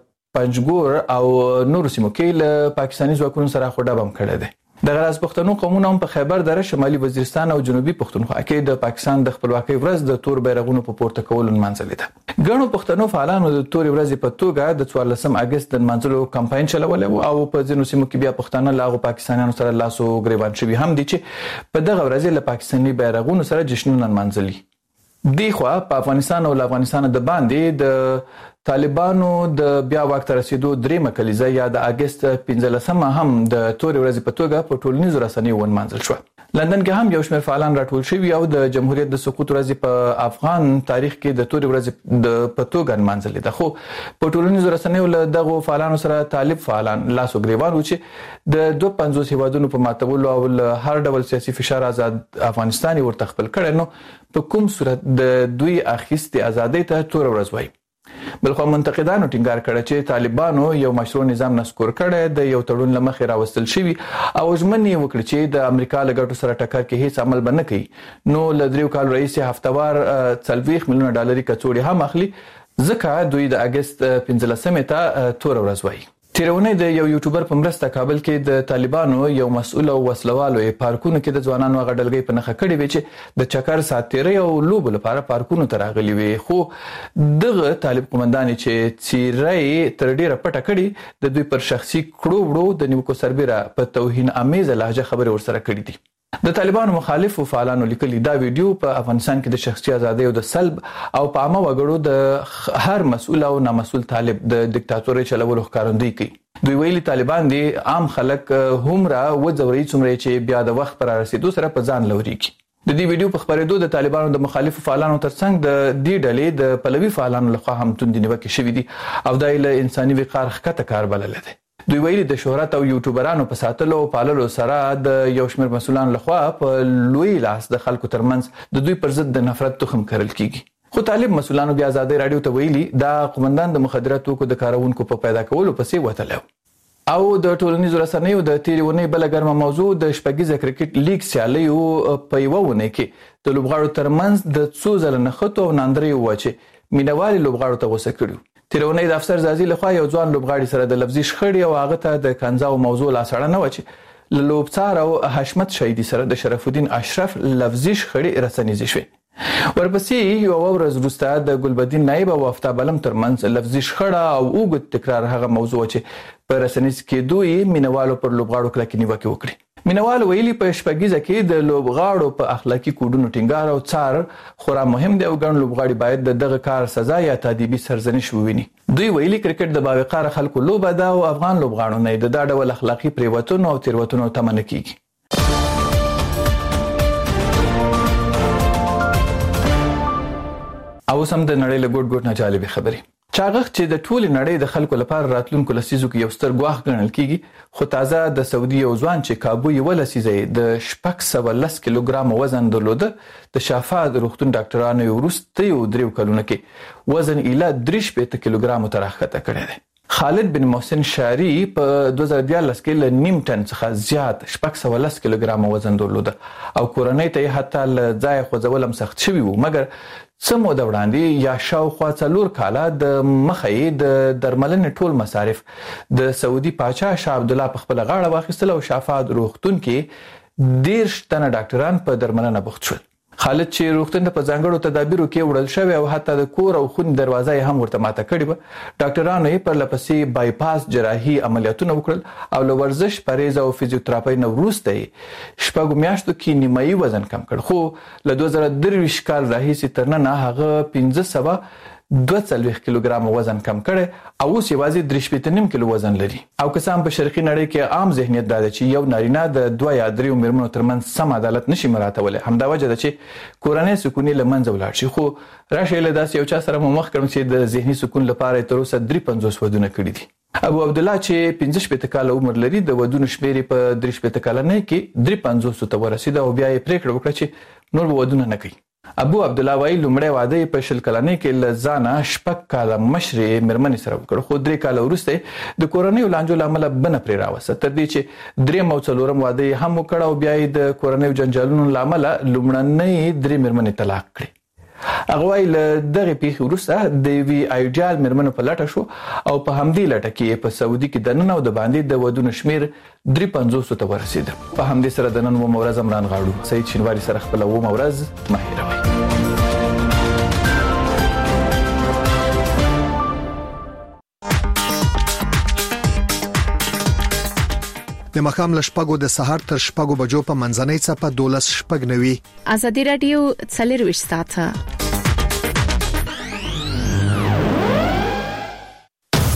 S18: پنجګور او نور سیمو کې له پاکستاني ځواکونو سره خډه بم کړی دی. د غراز پښتنو قومونه هم په خیبر دره، شمالي وزیرستان او جنوبي پښتونخوا کې د پاکستان د خپلواکۍ ورځ د تور بیرغونو په پورته کولو نمانځلې ده. ګڼو پښتنو فعالانو د تور ورځې په توګه د څوارلسم اگست د نمانځلو کمپاین چلولی او په ځینو سیمو کې بیا پښتانه له هغو پاکستانیانو سره لاس او ګریوان شوي هم دي چې په دغه ورځې له پاکستاني بیرغونو سره جشنونه نمانځلي. دی خو په افغانستان او افغانستان د باندې د طالبانو د بیا واک ته رسیدو درېمه کلیزه یا د اگست پنځلسمه هم د تورې ورځې په توګه په ټولنیزو رسنیو ونمانځل شوه. لندن کې هم یو شمېر فعالان راټول شوي او د جمهوریت د سقوط ورځې په افغان تاریخ کې د تورې ورځې د په توګه نمانځلې ده. خو په ټولنیزو رسنیو له دغو فعالانو سره طالب فعالان لاس او ګریوان و چې د دوه پنځوس هیوادونو په ماتولو او له هر ډول سیاسي فشار آزاد افغانستان ورته خپل کړی، نو په کوم صورت د دوی اخیستې ازادۍ ته توره ورځ وایي. بلخو منتقدانو ټینګار کړی چې طالبانو یو مشروع نظام نسکور کړی د یو تړون له مخې راوستل شوي او ژمنې یې وکړې چې د امریکا له ګټو سره ټکر کې هیڅ عمل به نه کوي. نو له دریو کالو راهیسې هفتوار څلوېښت میلیونه ډالري کڅوړې هم اخلي، ځکه دوی د اګست پنځلسمې ته توره ورځ وایي. تیرونه د یو یوټیوبر په مرسته کابل کې د طالبانو یو مسؤل او وسلوالو پارکونو کې د ځوانانو غډلګۍ په نخښه کړې وي چې د چکر ساتيري او لوب لپاره پارکونو ته راغلي وي. خو دغه طالب قومندان چې چیرې تر ډیره پټه کړي د دوی پر شخصي کړو وړو د نیوکو سربېره په توهین امیزه لهجه خبرې ورسره کړې دي. د طالبانو مخالفو فعالانو لیکلي دا ویډیو په افغانستان کې د شخصي ازادۍ او د سلب او په عامه وګړو د هر مسؤل او نامسؤل طالب د دیکتاتورۍ چلولو ښکارندویي کوي. دوی ویلي طالبان دي عام خلک هومره وځوري څومره چې بیا د وخت پر رسیدو سره په ځان لوريږي. د دې ویډیو په خبرېدو د طالبانو د مخالفو فعالانو ترڅنګ د دې ډلې د پلوي فعالانو لخوا هم توندې نیوکې شوې دي او دا له انساني وقار ښکته کار بللی دی. دوی ویلي د شهرت او یوټیوبرانو په ساتلو او پاللو سره د یو شمېر مسؤلانو لخوا په لوی لاس د خلکو ترمنځ د دوی پر ضد د نفرت تخم کرل کیږي. خو طالب مسؤلانو بیا ازادۍ رادیو ته ویلي دا قومندان د مخدره توکو د کارونکو په پیدا کولو پسې وتلی او د ټولنیزو رسنیو د تیرې ونې بله ګرمه موضوع د شپږیزه کرکټ لیګ سیالیو په یوه ونې کې د لوبغاړو ترمنځ د څو ځله نښتو او ناندریو وه چې مینهوالې لوبغاړو ته غوسه کړي. تیرونې د افسر زازي لخوا یو ځوان لوبغاړي سره د لفظي شخړې او هغه ته د کنځاو موضوع لاسړه نه و چې له لوبڅار او حشمت شهیدي سره د شرف الدین اشرف لفظي شخړې رسنیزې شوې. ورپسې یو ورځ وروسته د ګلبدین نایب او افتاب علم ترمنځ لفظي شخړه او اوږد تکرار هغه موضوع چې په رسنیز کې دوی مینوالو پر لوبغاړو کلکې نیوکې وکړي. مینوال ویلي په شپږیزه کې د لوبغاړو په اخلاقي کوډونو ټینګار او څار خورا مهم دی او ګڼ لوبغاړي باید د دغه کار سزا یا تادیبي سرزنش وویني. دوی ویلي کرکټ د باوقاره خلکو لوبه ده او افغان لوبغاړو نه د دا ډول اخلاقي پریوتونو او تیروتنو تمه نه کیږي. او سم د نړۍ له ګوټ ګوټ نه جالبې خبرې. چاغښت چې د ټولې نړۍ د خلکو لپاره راتلونکو لسیزو کې یو ستر ګواښ ګڼل کیږي، خو تازه د سعودي یو ځوان چې کابو یوه لسیزه د شپږ سوه لس کیلوګرام وزن درلوده د شافعه د روغتون ډاکټرانو وروستیو دریو کلونو کې وزن ایله درې شپېته کیلوګرامو ته راښکته کړی دی. خالد بن محسن شاری په دوه زره دیارلس کې له نیم ټن څخه زیات شپږ سوه لس کیلوګرام وزن درلود او کورنۍ ته حتی له ځای خوځول هم سخت شوی وو، مګر څه موده وړاندې یا شاوخوا څلور کاله د مخې د درملنې ټول مصارف د سعودي پاچا شاه عبدالله په خپل غاړه واخیستل او شفاعت روغتون کې دیرش تنه ډاکټران په درملنه بوخت شول. خالد چې روغتون ته په ځانګړو تدابیرو کې وړل شوی او حتی د کور او خونې دروازه یې هم ورته ماته کړې وه. ډاکټرانو یې پرلپسې بایپاس جراحي عملیاتونه وکړل او له ورزش، پرهیز او فزیوتراپۍ نه وروسته یې شپږو میاشتو کې نیمایي وزن کم کړ، خو له دوه زره درویشت کال راهیسې تر ننه هغه پنځه سوه دوه څلوېښت کیلوګرام وزن کم کړی او اوس یوازې درې شپېته نیم کیلو وزن لري. او که څه هم په شرقي نړۍ کې عام ذهنیت دا دی چې یو نارینه د دوه یا دریو میرمنو ترمنځ سم عدالت نشي مراعاتولی، همدا وجه ده چې کورنۍ سکون یې له منځه ولاړ شي. خو راشئ له داسې یو چا سره مو مخ کړم چې د ذهني سکون لپاره یې تر اوسه درې پنځوس ودونه کړي دي. ابو عبدالله چې پنځه شپېته کاله عمر لري د ودونو شمېر یې په درې شپېته کلنۍ کې درې پنځوسو ته ورسېد او بیا یې پرېکړه وکړه چې نور به ودونه نه کوي. ابو عبدالله وایي لومړی واده یې په شل کلنۍ کې له ځانه شپږ کاله مشرې مېرمنې سره وکړ، خو درې کاله وروسته د کورنیو لانجو له امله بنه پرې راوسته، تر دې چې درېیم او څلورم واده یې هم وکړ او بیا یې د کورنیو جنجالونو له امله لومړنۍ درې مېرمنې طلاق کړې. هغه وایي له دغې پیښې وروسته د یوې ایډیال مېرمنو په لټه شو او په همدې لټه کې په سعودي کې دننه او د باندې د ودونو شمېر درې پنځوسو ته ورسېد. په همدې سره د نن اوومه ورځ هم رانغاړو. سعید شینواري سره خپله اوومه ورځ مه هېروئ.
S10: د مخام له شپږو د سهار تر شپږو بجو په منځنۍ څپه دولس شپږ نوي.
S6: ازادي رادیو څلرویشت ساعته